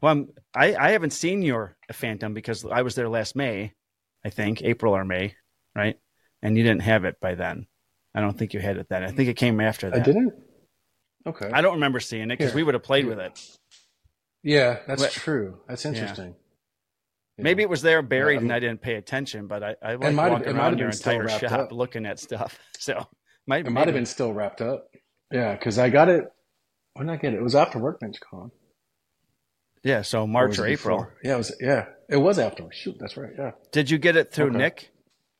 haven't seen your Phantom because I was there last May, I think, April or May, right? And you didn't have it by then. I don't think you had it then. I think it came after that. I didn't. Okay. I don't remember seeing it because Here. we would have played with it. Yeah, that's But- true. That's interesting. Yeah. Maybe it was there buried Yeah, I mean- and I didn't pay attention, but I It like might have- walking it might around have your been still entire wrapped shop up. looking at stuff. So It might have been still wrapped up. Yeah, because I got it. When did I get it? It was after Workbench Con. Yeah, so Or March was or it April. before? Yeah, it was after. Shoot, that's right. Yeah. Did you get it through Okay. Nick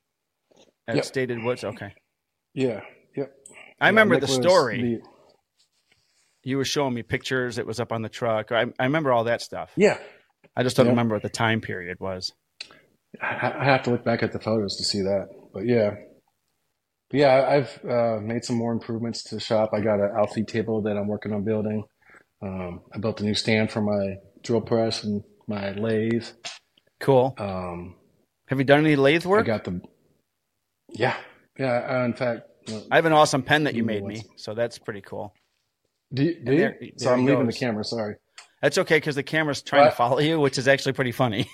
at Yep. Stated Woods? Okay. Yeah. Yep. I remember Nick the was story. You were showing me pictures. It was up on the truck. I remember all that stuff. Yeah. I just don't Yeah. remember what the time period was. I have to look back at the photos to see that. But yeah, I've made some more improvements to the shop. I got an outfeed table that I'm working on building. I built a new stand for my drill press and my lathe. Cool. Have you done any lathe work? I got yeah. In fact, I have an awesome pen that you made me, so that's pretty cool. Do you? So I'm leaving the camera. Sorry. That's okay because the camera's trying to follow you, which is actually pretty funny.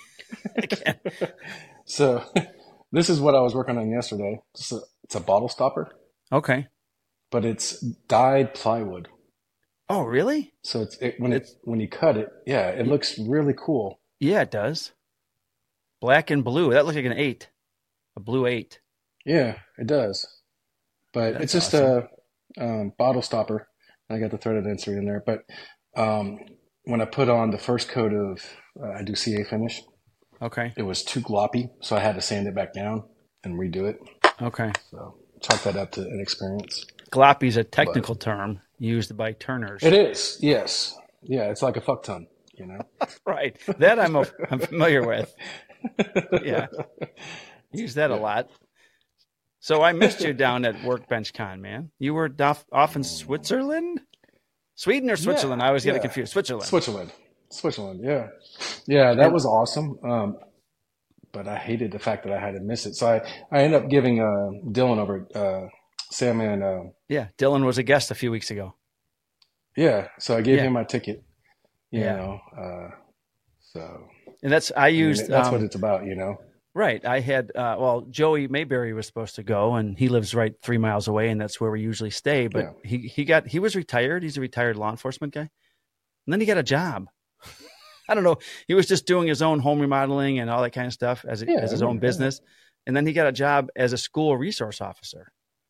So this is what I was working on yesterday. It's a bottle stopper. Okay. But it's dyed plywood. Oh, really? So when you cut it, it looks really cool. Yeah, it does. Black and blue. That looks like an 8. A blue 8. Yeah, it does. But it's just awesome. A bottle stopper. I got the threaded insert in there. But when I put on the first coat of, I do CA finish. Okay. It was too gloppy, so I had to sand it back down and redo it. Okay. So chalk that up to inexperience. Gloppy is a technical term used by turners. It is, yes. Yeah, it's like a fuck ton, you know? Right. That I'm familiar with. Yeah. Use that a lot. So I missed you down at Workbench Con, man. You were off in Switzerland? Sweden or Switzerland? I always get it confused. Switzerland, yeah. Yeah, that was awesome. But I hated the fact that I had to miss it. So I ended up giving Dylan over Sam and Dylan was a guest a few weeks ago. Yeah, so I gave him my ticket. You know, so and that's what it's about, you know. Right. I had Joey Mayberry was supposed to go, and he lives right 3 miles away, and that's where we usually stay. But he was retired. He's a retired law enforcement guy, and then he got a job. I don't know. He was just doing his own home remodeling and all that kind of stuff as his own business. And then he got a job as a school resource officer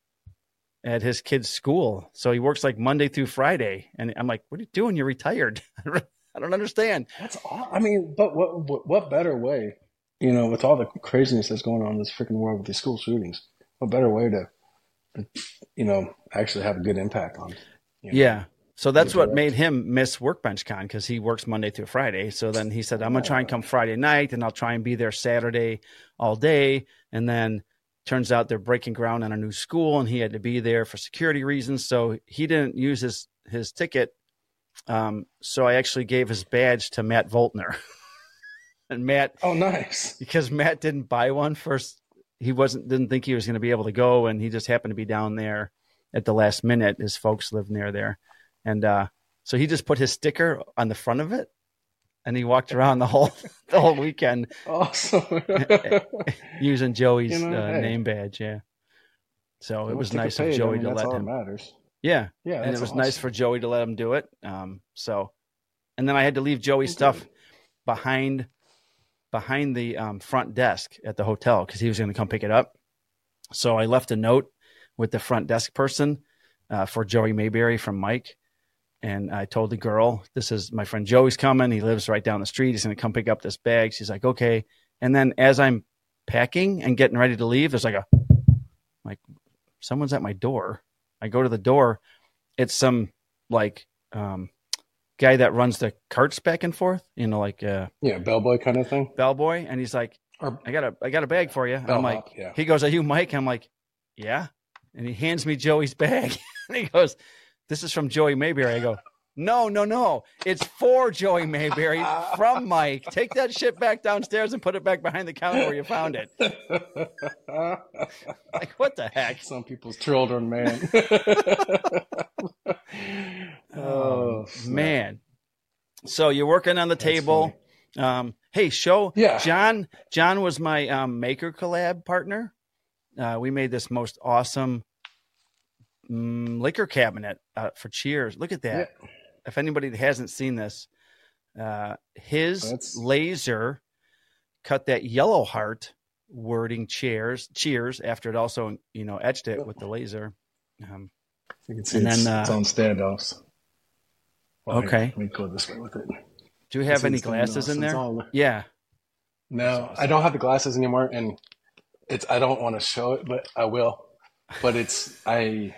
at his kid's school. So he works like Monday through Friday. And I'm like, what are you doing? You're retired. I don't understand. That's all. I mean, but what better way, you know, with all the craziness that's going on in this freaking world with these school shootings, what better way to you know, actually have a good impact on, you know, yeah. So that's what made him miss Workbench Con, because he works Monday through Friday. So then he said, I'm going to try and come Friday night, and I'll try and be there Saturday all day. And then turns out they're breaking ground on a new school, and he had to be there for security reasons. So he didn't use his ticket. So I actually gave his badge to Matt Voltner. And Matt, oh, nice, because Matt didn't buy one first. He didn't think he was going to be able to go, and he just happened to be down there at the last minute. His folks live near there. And so he just put his sticker on the front of it, and he walked around the whole weekend. Awesome. Using Joey's name badge. Yeah. So it was nice of Joey to let him. Matters. Yeah. Yeah. And it was nice for Joey to let him do it. And then I had to leave Joey's stuff behind the front desk at the hotel, because he was going to come pick it up. So I left a note with the front desk person for Joey Mayberry from Mike. And I told the girl, this is my friend Joey's coming. He lives right down the street. He's going to come pick up this bag. She's like, okay. And then as I'm packing and getting ready to leave, there's like someone's at my door. I go to the door. It's some guy that runs the carts back and forth, you know, like bellboy kind of thing. Bellboy. And he's like, I got a bag for you. I'm like, he goes, are you Mike? I'm like, yeah. And he hands me Joey's bag. And he goes, this is from Joey Mayberry. I go, no. It's for Joey Mayberry from Mike. Take that shit back downstairs and put it back behind the counter where you found it. Like, what the heck? Some people's children, man. Oh, man. So you're working on the table. Hey, John was my Maker Collab partner. We made this most awesome liquor cabinet for Cheers. Look at that. Yeah. If anybody hasn't seen this, his laser cut that yellow heart wording Cheers after it also, you know, etched it with the laser. You can see it's on standoffs. Well, okay. Let me go this way with it. Do you have any glasses in there? Yeah. No, I don't have the glasses anymore, and I don't want to show it, but I will. But it's a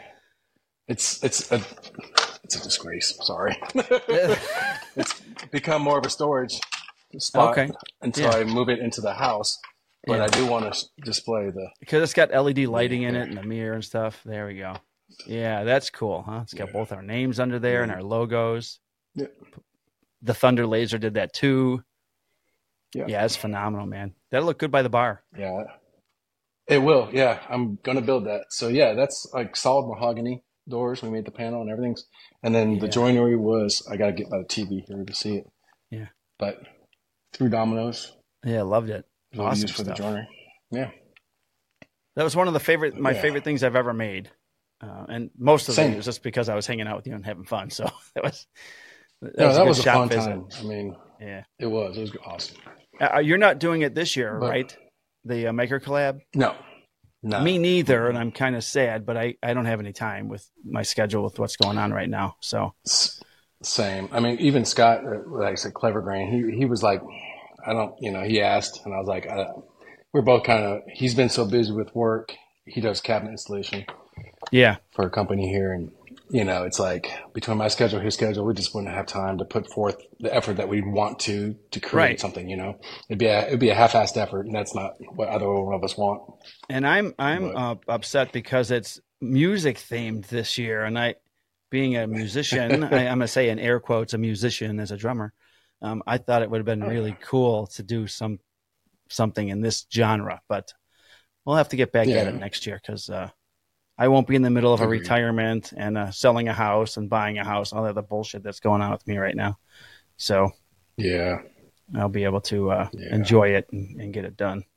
disgrace. Sorry. It's become more of a storage spot until I move it into the house. But I do want to display because it's got LED lighting in it and the mirror and stuff. There we go. Yeah, that's cool, huh? It's got both our names under there and our logos. Yeah. the Thunder Laser did that too. Yeah, it's phenomenal, man. That'll look good by the bar. Yeah, it will. Yeah, I'm gonna build that. So yeah, that's like solid mahogany doors. We made the panel and everything's, and then the joinery was, I gotta get by the TV here to see it. Yeah, but through Domino's. Yeah, loved it. Awesome for stuff. the joinery. Yeah, that was one of the favorite things I've ever made, and most of it was just because I was hanging out with you and having fun. So that was a fun time. I mean, it was awesome. You're not doing it this year, right? The Maker Collab? No. Me neither, and I'm kind of sad, but I don't have any time with my schedule with what's going on right now. So same. I mean, even Scott, like I said, Clever Grain, he was like, he asked, and I was like, we're both kind of, he's been so busy with work. He does cabinet installation for a company here, and it's like between my schedule, his schedule, we just wouldn't have time to put forth the effort that we want to create something. It'd be a half-assed effort, and that's not what either one of us want. And I'm upset because it's music themed this year, and being a musician, I'm gonna say in air quotes, a musician as a drummer. I thought it would have been really cool to do something in this genre, but we'll have to get back at it next year because. I won't be in the middle of a retirement and selling a house and buying a house, all that other bullshit that's going on with me right now. So I'll be able to enjoy it and get it done.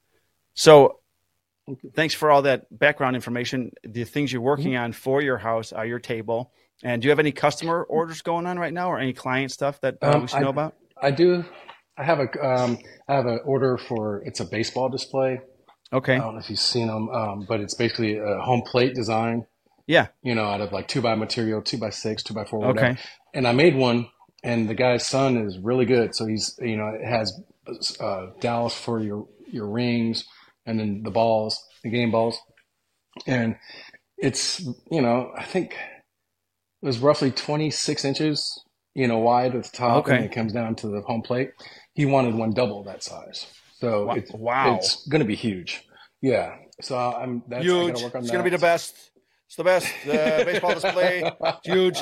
So thanks for all that background information. The things you're working on for your house are your table. And do you have any customer orders going on right now or any client stuff that we should know about? I do. I have an order for, it's a baseball display. Okay. I don't know if you've seen them, but it's basically a home plate design. Yeah. Out of like 2x material, 2x6, 2x4, whatever. Okay. And I made one, and the guy's son is really good. So he's, it has dowels for your rings, and then the balls, the game balls, and it's, I think it was roughly 26 inches, wide at the top, and it comes down to the home plate. He wanted one double that size. So it's going to be huge. Yeah. So that's huge. I gotta work on it's going to be the best. It's the best baseball display. It's huge.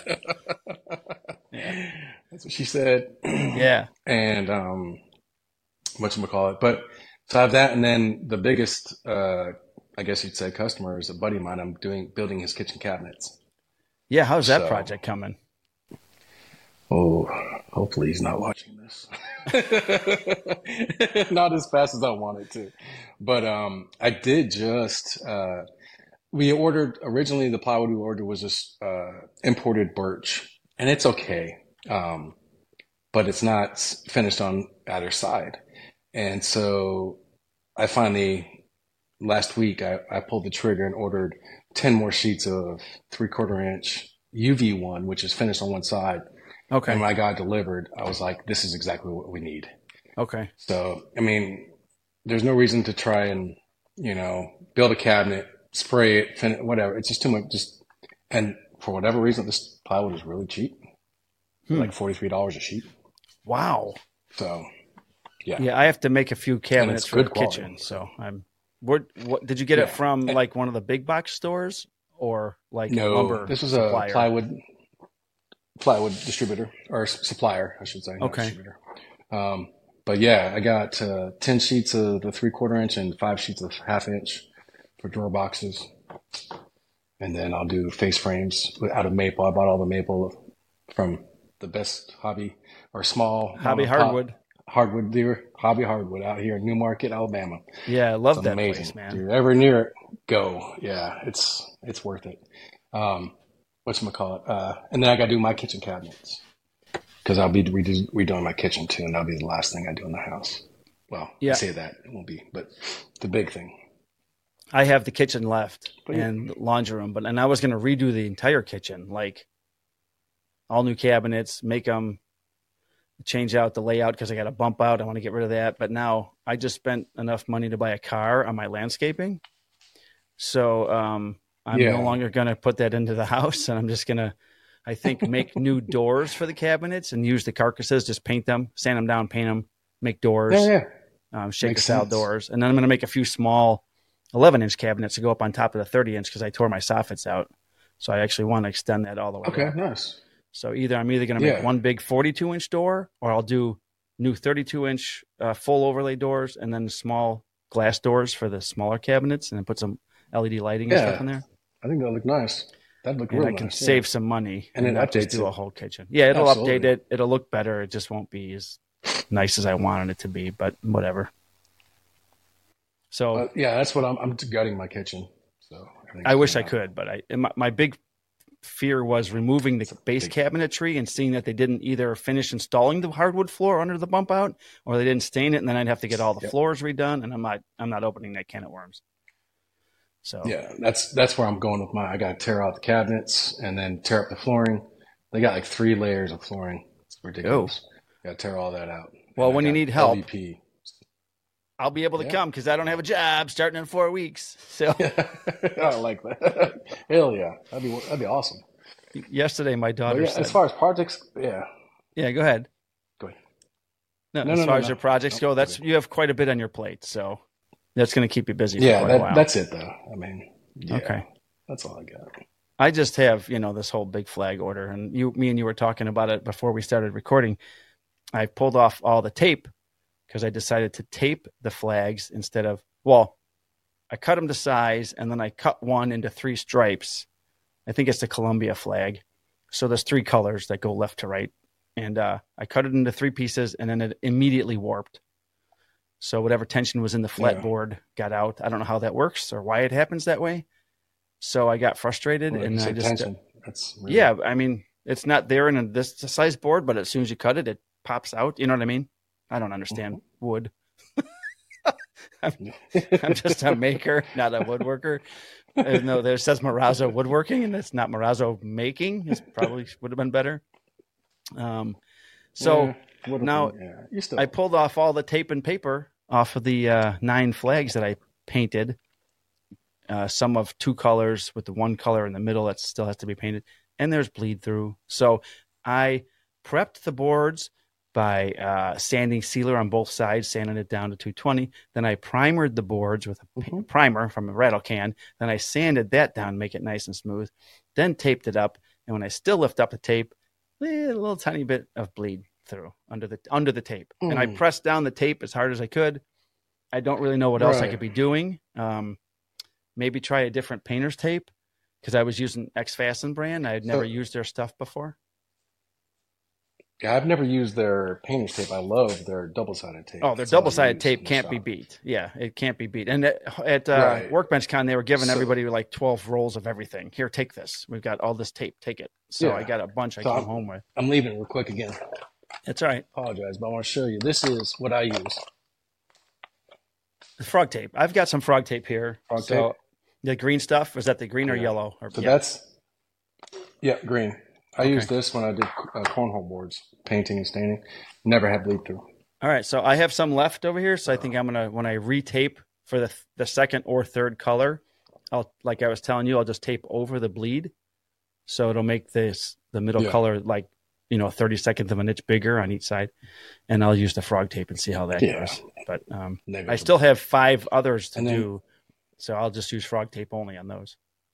Yeah. That's what she said. Yeah. And whatchamacallit. But so I have that, and then the biggest, I guess you'd say, customer is a buddy of mine. I'm building his kitchen cabinets. Yeah. How's that project coming? Oh, hopefully he's not watching this. Not as fast as I wanted to. But I did just, we ordered, originally the plywood we ordered was just imported birch. And it's okay, but it's not finished on either side. And so I finally, last week, I pulled the trigger and ordered 10 more sheets of 3/4 inch UV1, which is finished on one side. Okay. And when I got delivered, I was like, this is exactly what we need. Okay. So, I mean, there's no reason to try and, build a cabinet, spray it, whatever. It's just too much. And for whatever reason, this plywood is really cheap. Like $43 a sheet. Wow. So, yeah. Yeah, I have to make a few cabinets for the kitchen. So what did you get it from, like one of the big box stores or like lumber? This was supplier? a plywood distributor or supplier, I should say. Okay. Distributor. But yeah, I got 10 sheets of the 3/4 inch and 5 sheets of 1/2 inch for drawer boxes. And then I'll do face frames out of maple. I bought all the maple from the best hobby or small hobby hardwood hobby hardwood out here in Newmarket, Alabama. Yeah, I love that amazing place, man. If you're ever near it, go. Yeah, it's worth it. Whatchamacallit? And then I got to do my kitchen cabinets because I'll be redoing my kitchen too, and that'll be the last thing I do in the house. Well, I say that it won't be, but the big thing. I have the kitchen left and the laundry room, and I was going to redo the entire kitchen, like all new cabinets, make them, change out the layout because I got a bump out. I want to get rid of that. But now I just spent enough money to buy a car on my landscaping. So I'm no longer going to put that into the house, and I'm just going to, I think, make new doors for the cabinets and use the carcasses, just paint them, sand them down, paint them, make doors, shaker style doors. And then I'm going to make a few small 11-inch cabinets to go up on top of the 30-inch because I tore my soffits out. So I actually want to extend that all the way. Okay, up. Nice. So I'm either going to make one big 42-inch door, or I'll do new 32-inch full overlay doors, and then small glass doors for the smaller cabinets, and then put some LED lighting and stuff in there. I think that'll look nice. That'd look and really I can nice. save some money and not just do a whole kitchen. Yeah, it'll update it. It'll look better. It just won't be as nice as I wanted it to be, but whatever. So that's what I'm gutting my kitchen. So I wish I could, but my big fear was removing the base cabinetry and seeing that they didn't either finish installing the hardwood floor under the bump out, or they didn't stain it, and then I'd have to get all the floors redone, and I'm not opening that can of worms. So yeah, that's where I'm going with mine. I got to tear out the cabinets and then tear up the flooring. They got like 3 layers of flooring. It's ridiculous. Got to tear all that out. Well, when you need help, LVP. I'll be able to come because I don't have a job starting in 4 weeks. So I like that. Hell yeah, that'd be awesome. Yesterday, my daughter said, as far as projects, yeah, go ahead. Go ahead. No, as far as your projects go, you have quite a bit on your plate, so that's going to keep you busy. For quite a while. That's it though. I mean, okay, that's all I got. I just have this whole big flag order, and me and you were talking about it before we started recording. I pulled off all the tape because I decided to tape the flags instead of, I cut them to size, and then I cut one into 3 stripes. I think it's the Columbia flag. So there's 3 colors that go left to right. And I cut it into 3 pieces, and then it immediately warped. So whatever tension was in the flatboard got out. I don't know how that works or why it happens that way. So I got frustrated, and I just tension. That's really... I mean, it's not there in this size board, but as soon as you cut it, it pops out. You know what I mean? I don't understand wood. I'm just a maker, not a woodworker. No, there says Marazzo Woodworking, and it's not Marazzo Making. It probably would have been better. So now I pulled off all the tape and paper off of the 9 flags that I painted. Some of 2 colors with the 1 color in the middle that still has to be painted, and there's bleed through. So I prepped the boards by sanding sealer on both sides, sanding it down to 220. Then I primered the boards with a primer from a rattle can. Then I sanded that down, make it nice and smooth. Then taped it up. And when I still lift up the tape, a little tiny bit of bleed through under the tape. And I pressed down the tape as hard as I could. I don't really know what else I could be doing. Maybe try a different painter's tape, because I was using X-Fasten brand. I had never used their stuff before. Yeah, I've never used their painter's tape. I love their double-sided tape. Oh, their double-sided tape can't be beat. Yeah, it can't be beat. And at Workbench Con, they were giving everybody like 12 rolls of everything. Here, take this. We've got all this tape. Take it. So I got a bunch I came home with. I'm leaving real quick again. That's all right. Apologize, but I want to show you. This is what I use. Frog tape. I've got some frog tape here. Frog tape? The green stuff, is that the green or yellow? That's green. I used this when I did cornhole boards, painting and staining. Never had bleed through. All right, so I have some left over here. So I think I'm gonna, when I retape for the second or third color, like I was telling you, I'll just tape over the bleed, so it'll make the middle color like 30/2 of an inch bigger on each side, and I'll use the frog tape and see how that goes. But I still have 5 others to do, so I'll just use frog tape only on those.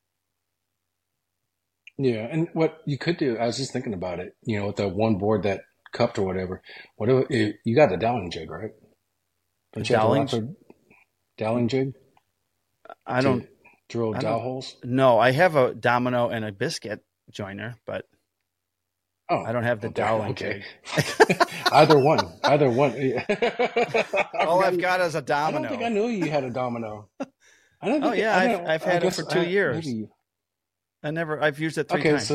Yeah, and what you could do, I was just thinking about it, with the one board that cupped or whatever. You got the Dowling jig, right? Don't you have the Dowling jig? I don't drill dowel holes. No, I have a domino and a biscuit joiner, but I don't have the Dowling jig. Either one. All I've got is a domino. I don't think I knew you had a domino. I've had it for 2 years. Maybe. I've used it 3 times.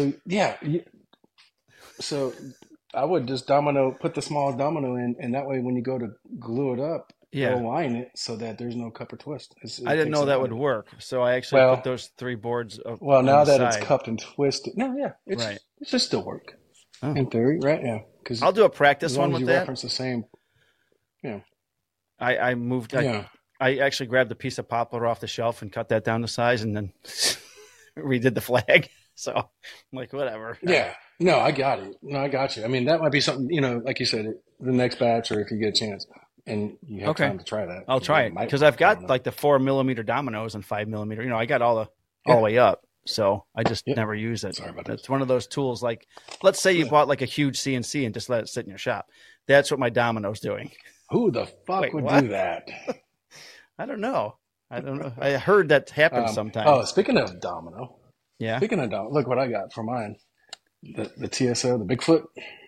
So I would just put the small domino in, and that way when you go to glue it up, align it so that there's no cup or twist. I didn't know that would work, so I actually put those 3 boards now that it's cupped and twisted. It should still work in theory, right? Yeah, because I'll do a practice one with that. Reference the same. Yeah, I moved. I actually grabbed a piece of poplar off the shelf and cut that down to size, and then redid the flag. So I'm like, whatever. Yeah. No, I got it. No, I got you. I mean, that might be something, like you said, the next batch, or if you get a chance and you have time to try that. I'll try it because I've got like the 4mm dominoes and 5mm. I got all the way up. So I just never use it. Sorry about that. It's one of those tools. Like, let's say you bought like a huge CNC and just let it sit in your shop. That's what my domino's doing. Who the fuck would do that? I don't know. I heard that happens sometimes. Oh, speaking of domino. Yeah. Speaking of domino, look what I got for mine. The TSO, the Bigfoot.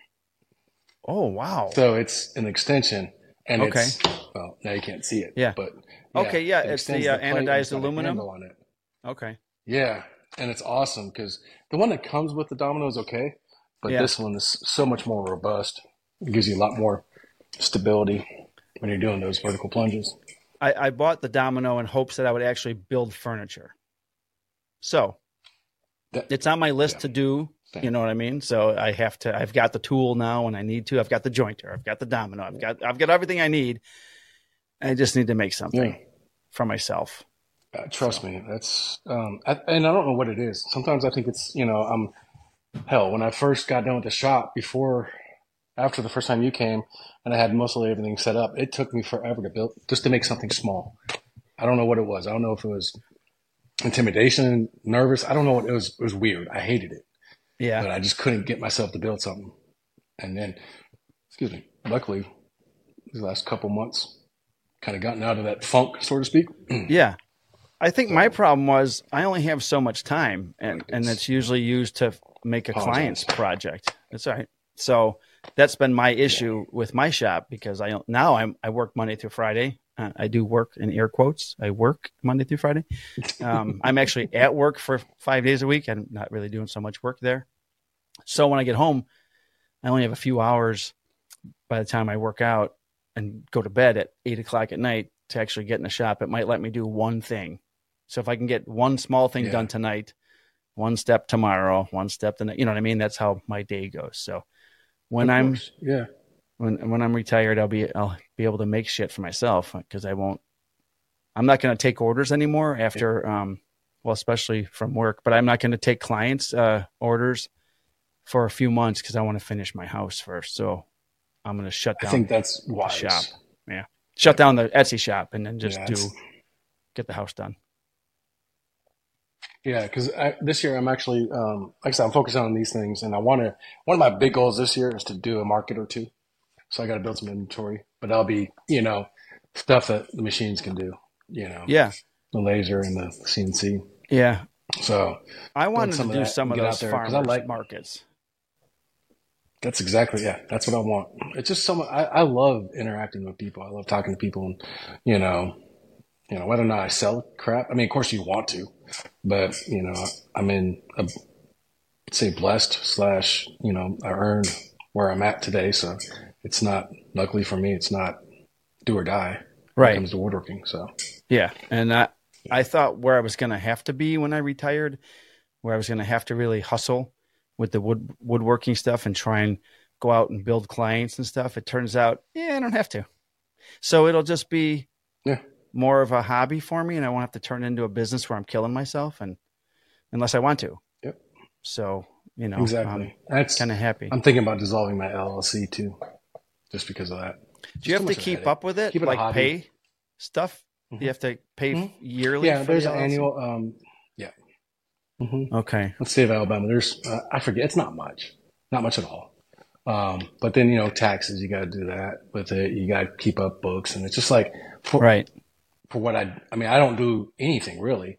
Oh, wow. So it's an extension. And okay. Well, now you can't see it. Yeah. But okay, yeah. It's the anodized aluminum. On it. Okay. Yeah. And it's awesome because the one that comes with the domino is okay. But this one is so much more robust. It gives you a lot more stability when you're doing those vertical plunges. I bought the domino in hopes that I would actually build furniture. So it's on my list to do, you know what I mean? So I've got the tool now when I need to. I've got the jointer. I've got the domino. I've got everything I need. I just need to make something for myself. Trust me. That's, and I don't know what it is. Sometimes I think it's, when I first got done with the shop after the first time you came and I had mostly everything set up, it took me forever to build, just to make something small. I don't know what it was. I don't know if it was intimidation, nervous. I don't know what it was. It was weird. I hated it. Yeah. But I just couldn't get myself to build something. And then, luckily, these last couple months, kind of gotten out of that funk, so to speak. Yeah. I think my problem was I only have so much time, and it's usually used to make a client's project. That's all right. So that's been my issue with my shop because I work Monday through Friday. I do work in air quotes. I work Monday through Friday. I'm actually at work for 5 days a week. I'm not really doing so much work there. So when I get home, I only have a few hours by the time I work out and go to bed at 8:00 at night to actually get in the shop. It might let me do one thing. So if I can get one small thing done tonight, one step tomorrow, one step the next, you know what I mean? That's how my day goes. So when I'm retired, I'll be able to make shit for myself because I'm not going to take orders anymore after, especially from work, but I'm not going to take clients' orders for a few months because I want to finish my house first. So I'm going to shut down. I think that's the wise. shop. Yeah. Shut down the Etsy shop and then just get the house done. Yeah, because this year I'm actually, like I said, I'm focusing on these things, and one of my big goals this year is to do a market or two. So I got to build some inventory, but that'll be, stuff that the machines can do, the laser and the CNC. Yeah. So I wanted to do some of those farmers markets. That's exactly, that's what I want. It's just I love interacting with people. I love talking to people and, whether or not I sell crap. I mean, of course you want to, but, I'm in blessed / I earned where I'm at today. So it's not, luckily for me, it's not do or die when it comes to woodworking. So, yeah. And I thought where I was going to have to be when I retired, where I was going to have to really hustle with the woodworking stuff and try and go out and build clients and stuff. It turns out, I don't have to. So it'll just be more of a hobby for me, and I won't have to turn it into a business where I'm killing myself, and unless I want to. Yep. So, exactly. That's kind of happy. I'm thinking about dissolving my LLC too, just because of that. Do you have to keep up with it? Like pay stuff? Mm-hmm. Do you have to pay yearly? Yeah, there's an annual. Mm-hmm. Okay. Let's state of Alabama. There's, I forget, it's not much at all. But then, taxes, you got to do that with it. You got to keep up books. And it's just like, for what I don't do anything really.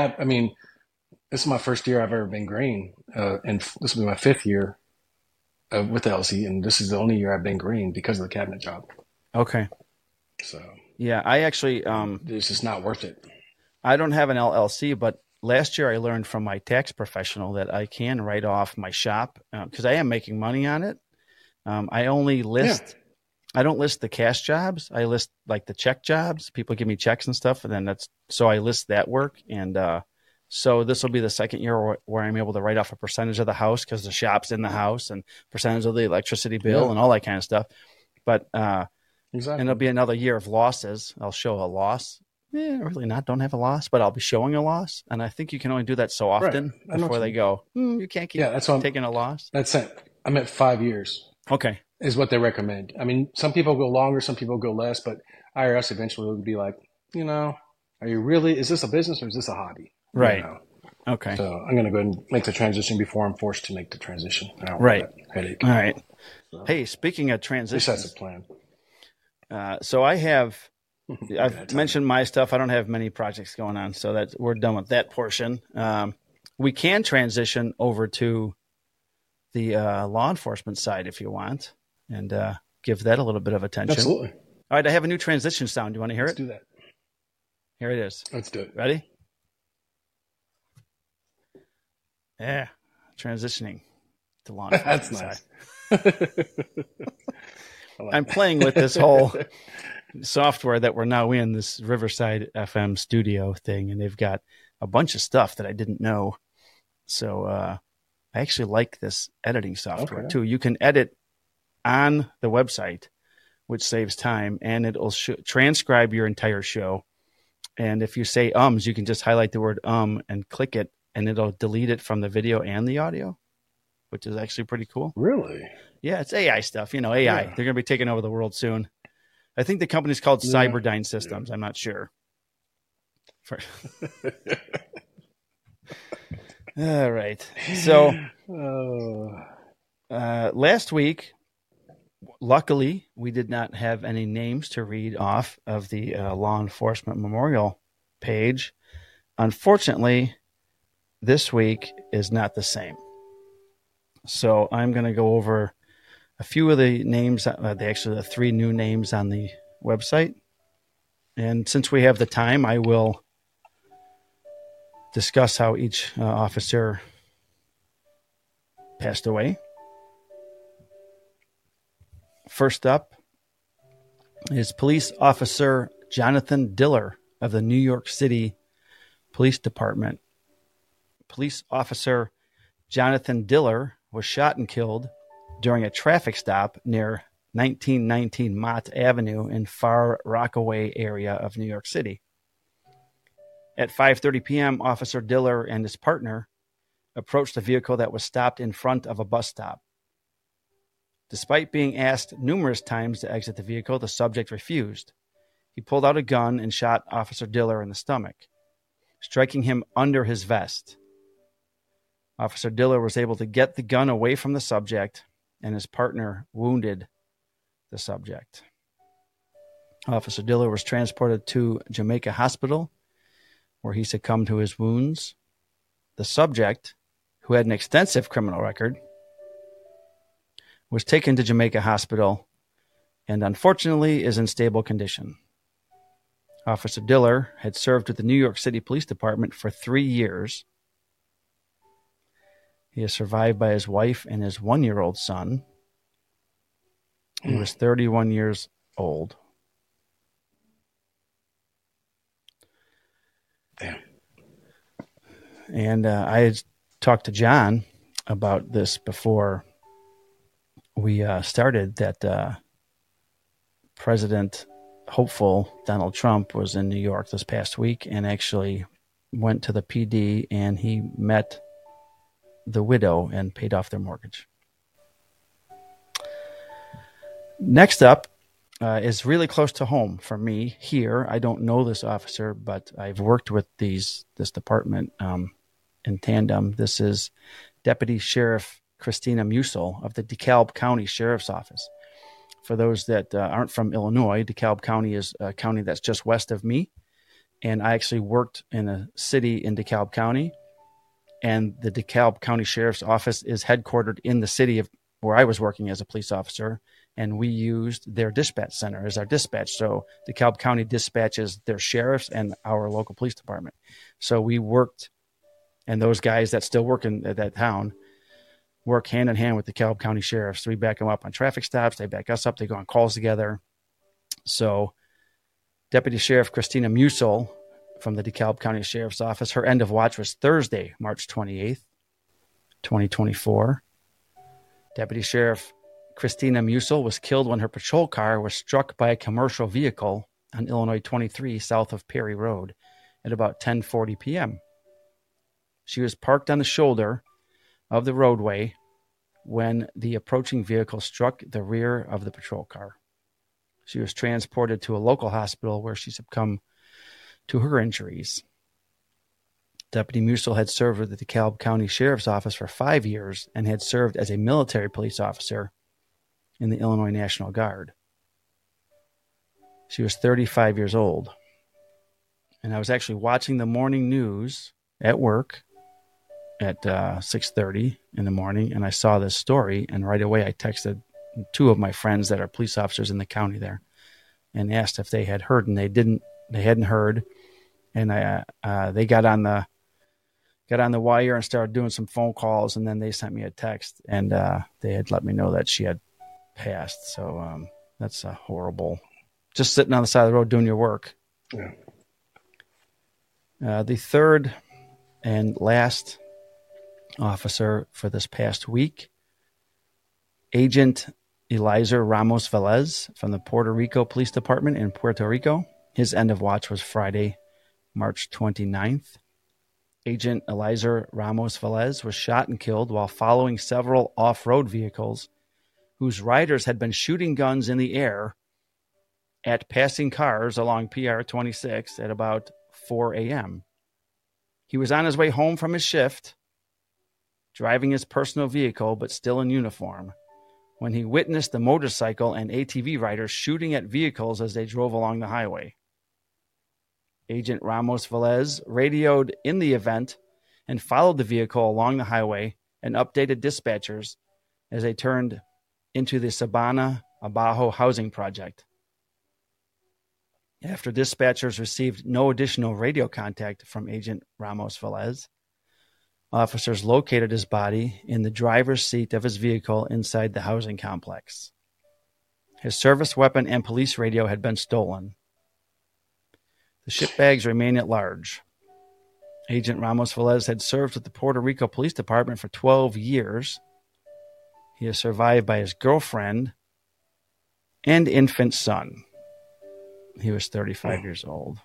This is my first year I've ever been green. And this will be my 5th year with the LLC. And this is the only year I've been green because of the cabinet job. Okay. So. Yeah, I actually, it's just not worth it. I don't have an LLC, but last year I learned from my tax professional that I can write off my shop because I am making money on it. I only list, I don't list the cash jobs. I list like the check jobs. People give me checks and stuff. And then so I list that work. And so this will be the 2nd year where I'm able to write off a percentage of the house because the shop's in the house and percentage of the electricity bill and all that kind of stuff. But, and it'll be another year of losses. I'll show a loss. Really not. Don't have a loss, but I'll be showing a loss. And I think you can only do that so often before they go, you can't keep taking a loss. That's it. I'm at 5 years. Okay. Is what they recommend. I mean, some people go longer, some people go less, but IRS eventually would be like, are you really, is this a business or is this a hobby? Right. Okay. So I'm going to go ahead and make the transition before I'm forced to make the transition. I don't Right. want that headache. All right. So, Hey, speaking of at least transitions, that's a plan. so I've Time. mentioned my stuff. I don't have many projects going on, so that we're done with that portion. We can transition over to the law enforcement side if you want, and give that a little bit of attention. Absolutely. All right, I have a new transition sound. Do you want to hear Let's it? do that. Here it is. Let's do it. Ready? Yeah, transitioning to law enforcement. That's nice. I'm playing with this whole software that we're now in, this Riverside FM studio thing, and they've got a bunch of stuff that I didn't know. So I actually like this editing software too. You can edit on the website, which saves time, and it'll transcribe your entire show. And if you say ums, you can just highlight the word and click it, and it'll delete it from the video and the audio, which is actually pretty cool. Really? Yeah, it's AI stuff. You know, AI. Yeah. They're going to be taking over the world soon. I think the company's called Cyberdyne Systems. I'm not sure. All right. So last week, luckily, we did not have any names to read off of the law enforcement memorial page. Unfortunately, this week is not the same. So I'm going to go over a few of the names, the 3 new names on the website. And since we have the time, I will discuss how each officer passed away. First up is Police Officer Jonathan Diller of the New York City Police Department. Police Officer Jonathan Diller was shot and killed during a traffic stop near 1919 Mott Avenue in Far Rockaway area of New York City. At 5:30 p.m., Officer Diller and his partner approached a vehicle that was stopped in front of a bus stop. Despite being asked numerous times to exit the vehicle, the subject refused. He pulled out a gun and shot Officer Diller in the stomach, striking him under his vest. Officer Diller was able to get the gun away from the subject, and his partner wounded the subject. Officer Diller was transported to Jamaica Hospital, where he succumbed to his wounds. The subject, who had an extensive criminal record, was taken to Jamaica Hospital and unfortunately is in stable condition. Officer Diller had served with the New York City Police Department for 3 years. He is survived by his wife and his 1-year-old son. He was 31 years old. Damn. And I had talked to John about this before we started, that President hopeful Donald Trump was in New York this past week and actually went to the PD, and he met the widow and paid off their mortgage. Next up is really close to home for me here. I don't know this officer, but I've worked with this department in tandem. This is Deputy Sheriff Christina Musil of the DeKalb County Sheriff's Office. For those that aren't from Illinois, DeKalb County is a county that's just west of me. And I actually worked in a city in DeKalb County. And the DeKalb County Sheriff's Office is headquartered in the city of where I was working as a police officer. And we used their dispatch center as our dispatch. So DeKalb County dispatches their sheriffs and our local police department. So we worked, and those guys that still work in that town work hand in hand with the DeKalb County sheriffs. So we back them up on traffic stops. They back us up. They go on calls together. So Deputy Sheriff Christina Musil from the DeKalb County Sheriff's Office, her end of watch was Thursday, March 28th, 2024. Deputy Sheriff Christina Musil was killed when her patrol car was struck by a commercial vehicle on Illinois 23 south of Perry Road at about 10:40 p.m. She was parked on the shoulder of the roadway when the approaching vehicle struck the rear of the patrol car. She was transported to a local hospital where she succumbed to her injuries. Deputy Musil had served with the DeKalb County Sheriff's Office for 5 years and had served as a military police officer in the Illinois National Guard. She was 35 years old. And I was actually watching the morning news at work at 6:30 in the morning, and I saw this story, and right away I texted 2 of my friends that are police officers in the county there and asked if they had heard, and they hadn't heard. And they got on the wire and started doing some phone calls, and then they sent me a text, and they had let me know that she had passed. So that's a horrible, just sitting on the side of the road doing your work. Yeah. The third and last officer for this past week, Agent Eliezer Ramos Velez from the Puerto Rico Police Department in Puerto Rico. His end of watch was Friday, March 29th. Agent Eliezer Ramos Velez was shot and killed while following several off-road vehicles whose riders had been shooting guns in the air at passing cars along PR 26 at about 4 a.m. He was on his way home from his shift, driving his personal vehicle but still in uniform, when he witnessed the motorcycle and ATV riders shooting at vehicles as they drove along the highway. Agent Ramos Velez radioed in the event and followed the vehicle along the highway and updated dispatchers as they turned into the Sabana Abajo housing project. After dispatchers received no additional radio contact from Agent Ramos Velez, officers located his body in the driver's seat of his vehicle inside the housing complex. His service weapon and police radio had been stolen. The ship bags remain at large. Agent Ramos Velez had served with the Puerto Rico Police Department for 12 years. He is survived by his girlfriend and infant son. He was 35 years old.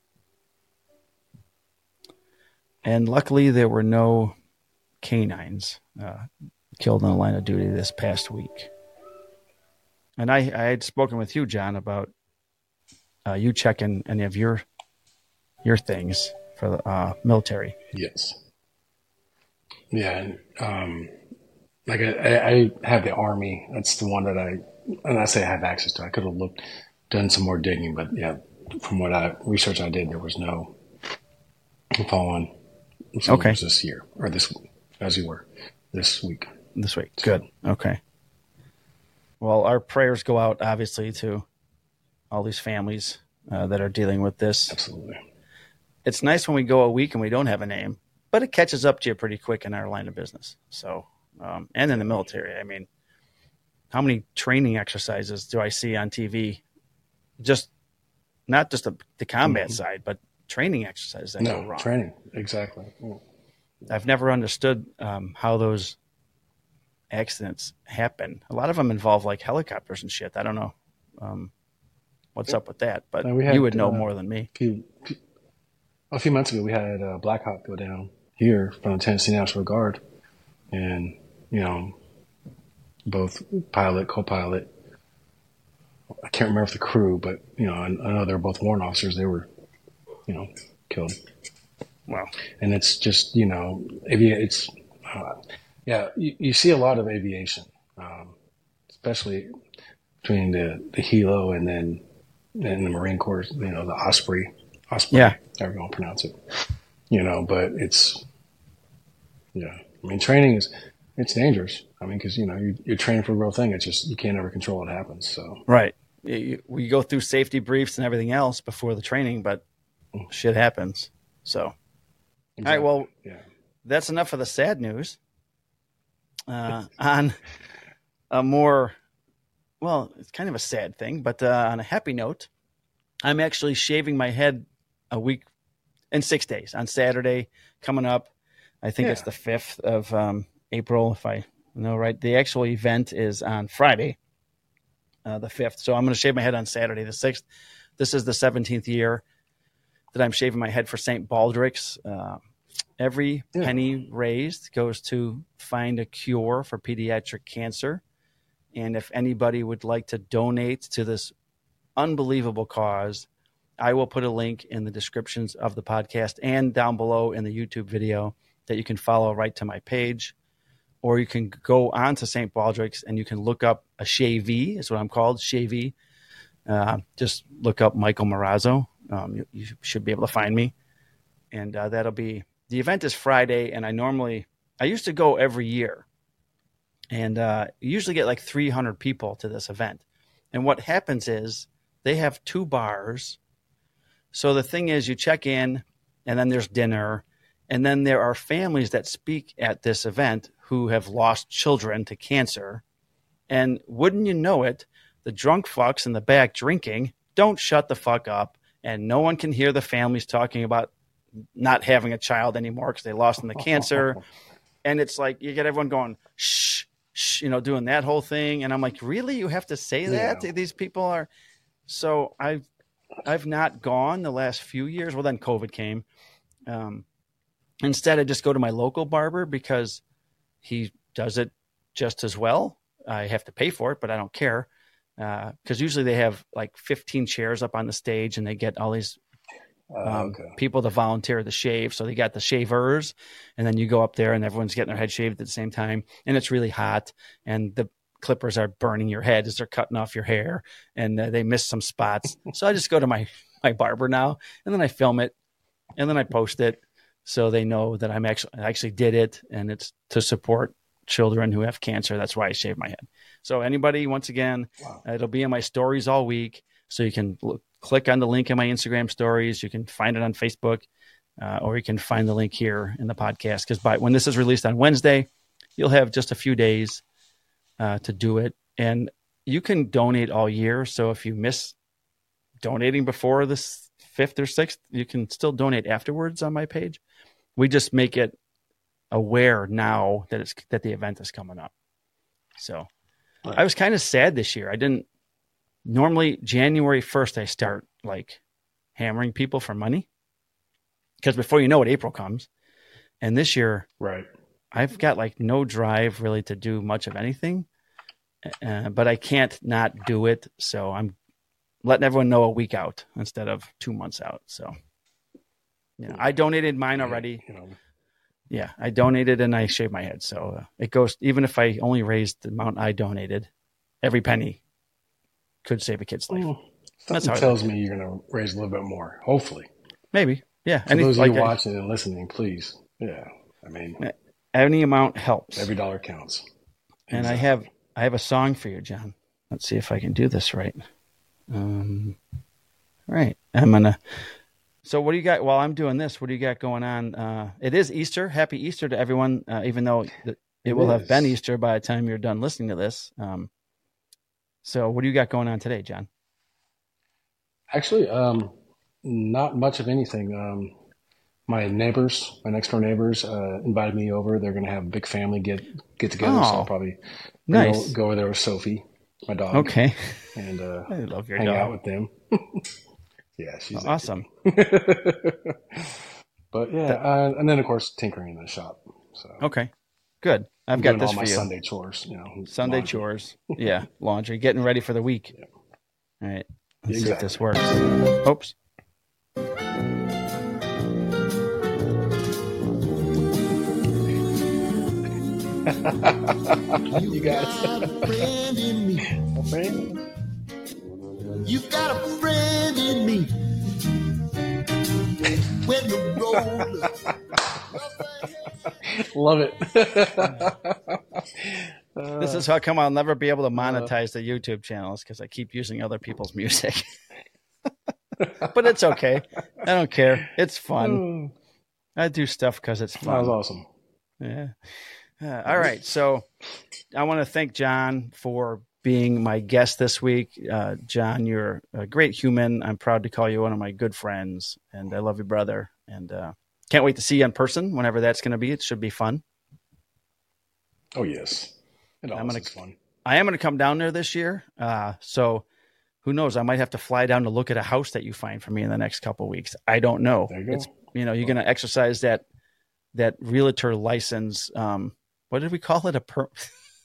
And luckily, there were no canines killed in the line of duty this past week. And I had spoken with you, John, about you checking any of your things for the military. Yes. Yeah. And, like I have the Army. That's the one that I say I have access to. I could have done some more digging, but yeah, from what research I did, there was no fallen. Okay. It was this year or this week. This week. Good. Okay. Well, our prayers go out obviously to all these families that are dealing with this. Absolutely. It's nice when we go a week and we don't have a name, but it catches up to you pretty quick in our line of business. So, and in the military, I mean, how many training exercises do I see on TV? Just not just the combat side, but training exercises that go wrong. Training, exactly. Yeah. I've never understood how those accidents happen. A lot of them involve like helicopters and shit. I don't know what's up with that, but you would know more than me. A few months ago, we had a Black Hawk go down here from the Tennessee National Guard, and both pilot, co-pilot. I can't remember the crew, but I know they're both warrant officers. They were, killed. Wow. And it's just you see a lot of aviation, especially between the Hilo and then in the Marine Corps, the Osprey, yeah, however you want to pronounce it. But it's training it's dangerous. Because you're training for a real thing. It's just you can't ever control what happens. So right. We go through safety briefs and everything else before the training, but shit happens. So, exactly. All right, well, that's enough of the sad news. On a more, it's kind of a sad thing, but on a happy note, I'm actually shaving my head a week in 6 days on Saturday coming up. I think it's the 5th of April, if I know right. The actual event is on Friday. The 5th. So I'm going to shave my head on Saturday, the 6th. This is the 17th year that I'm shaving my head for St. Baldrick's. Every penny raised goes to find a cure for pediatric cancer. And if anybody would like to donate to this unbelievable cause, I will put a link in the descriptions of the podcast and down below in the YouTube video that you can follow right to my page. Or you can go on to St. Baldrick's and you can look up a Shavee, is what I'm called, Shavee. Just look up Michael Morazzo. You should be able to find me. And that'll be, the event is Friday, and I used to go every year. And you usually get like 300 people to this event. And what happens is they have 2 bars. So the thing is, you check in, and then there's dinner. And then there are families that speak at this event who have lost children to cancer. And wouldn't you know it, the drunk fucks in the back drinking don't shut the fuck up. And no one can hear the families talking about not having a child anymore because they lost them to cancer. And it's like you get everyone going, shh, shh, doing that whole thing. And I'm like, really? You have to say that? These people are. So I've not gone the last few years. Well, then COVID came. Instead, I just go to my local barber because he does it just as well. I have to pay for it, but I don't care. Because usually they have like 15 chairs up on the stage and they get all these people to volunteer to shave. So they got the shavers, and then you go up there and everyone's getting their head shaved at the same time. And it's really hot, and the clippers are burning your head as they're cutting off your hair, and they miss some spots. So I just go to my barber now, and then I film it, and then I post it so they know that I actually did it, and it's to support children who have cancer. That's why I shave my head. So anybody, once again, it'll be in my stories all week. So you can click on the link in my Instagram stories. You can find it on Facebook, or you can find the link here in the podcast. Because when this is released on Wednesday, you'll have just a few days to do it. And you can donate all year. So if you miss donating before the 5th or 6th, you can still donate afterwards on my page. We just make it aware now that the event is coming up. So I was kind of sad this year. I didn't normally January 1st, I start like hammering people for money because before you know it, April comes. And this year, I've got like no drive really to do much of anything, but I can't not do it. So I'm letting everyone know a week out instead of 2 months out. So, I donated mine already. Yeah, I donated and I shaved my head. So it goes, even if I only raised the amount I donated, every penny could save a kid's life. That's how tells me you're going to raise a little bit more, hopefully. Maybe, yeah. For those of you watching and listening, please. Yeah, I mean, any amount helps. Every dollar counts. And exactly. I have a song for you, John. Let's see if I can do this right. Right. So what do you got while I'm doing this? What do you got going on? It is Easter. Happy Easter to everyone, even though it will have been Easter by the time you're done listening to this. So what do you got going on today, John? Actually, not much of anything. My next door neighbors invited me over. They're going to have a big family get together. So I'll probably go over there with Sophie, my dog. Okay. And I love your hang dog. out with them. Yeah, she's awesome. But yeah, and then of course tinkering in the shop. So okay, good. I've got this all my for you. Sunday chores, Sunday laundry. Chores. Yeah, laundry. Getting ready for the week. Yeah. All right. Let's see if this works. Oops. You guys. A friend in me. A friend? You've got a friend in me. When the road Love it. This is how come I'll never be able to monetize the YouTube channels because I keep using other people's music. But it's okay. I don't care. It's fun. I do stuff because it's fun. That was awesome. Yeah. All right. So I want to thank John for being my guest this week. John, you're a great human. I'm proud to call you one of my good friends, and I love you, brother. And can't wait to see you in person whenever that's going to be. It should be fun. Oh, yes. It always is fun. I am going to come down there this year. So who knows? I might have to fly down to look at a house that you find for me in the next couple of weeks. I don't know. There you go. It's, you're going to exercise that realtor license. What did we call it?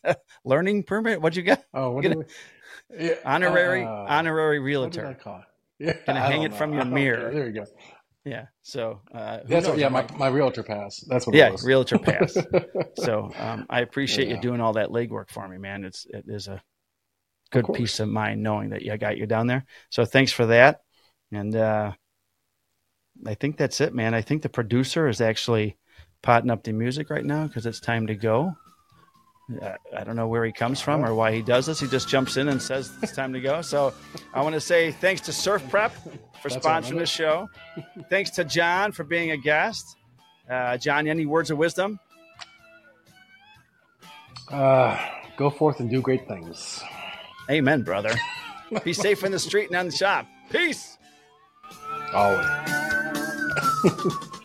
Learning permit? What'd you get? Oh, what honorary realtor. What did I call it? Yeah, Gonna hang it from your mirror. Okay, there you go. Yeah. So My realtor pass. That's what yeah, it was. realtor pass. So I appreciate Yeah. you doing all that legwork for me, man. It is a good peace of mind knowing that I got you down there. So thanks for that. And I think that's it, man. I think the producer is actually potting up the music right now because it's time to go. I don't know where he comes from or why he does this. He just jumps in and says it's time to go. So I want to say thanks to Surf Prep for sponsoring this show. Thanks to John for being a guest. John, any words of wisdom? Go forth and do great things. Amen, brother. Be safe in the street and on the shop. Peace. Always.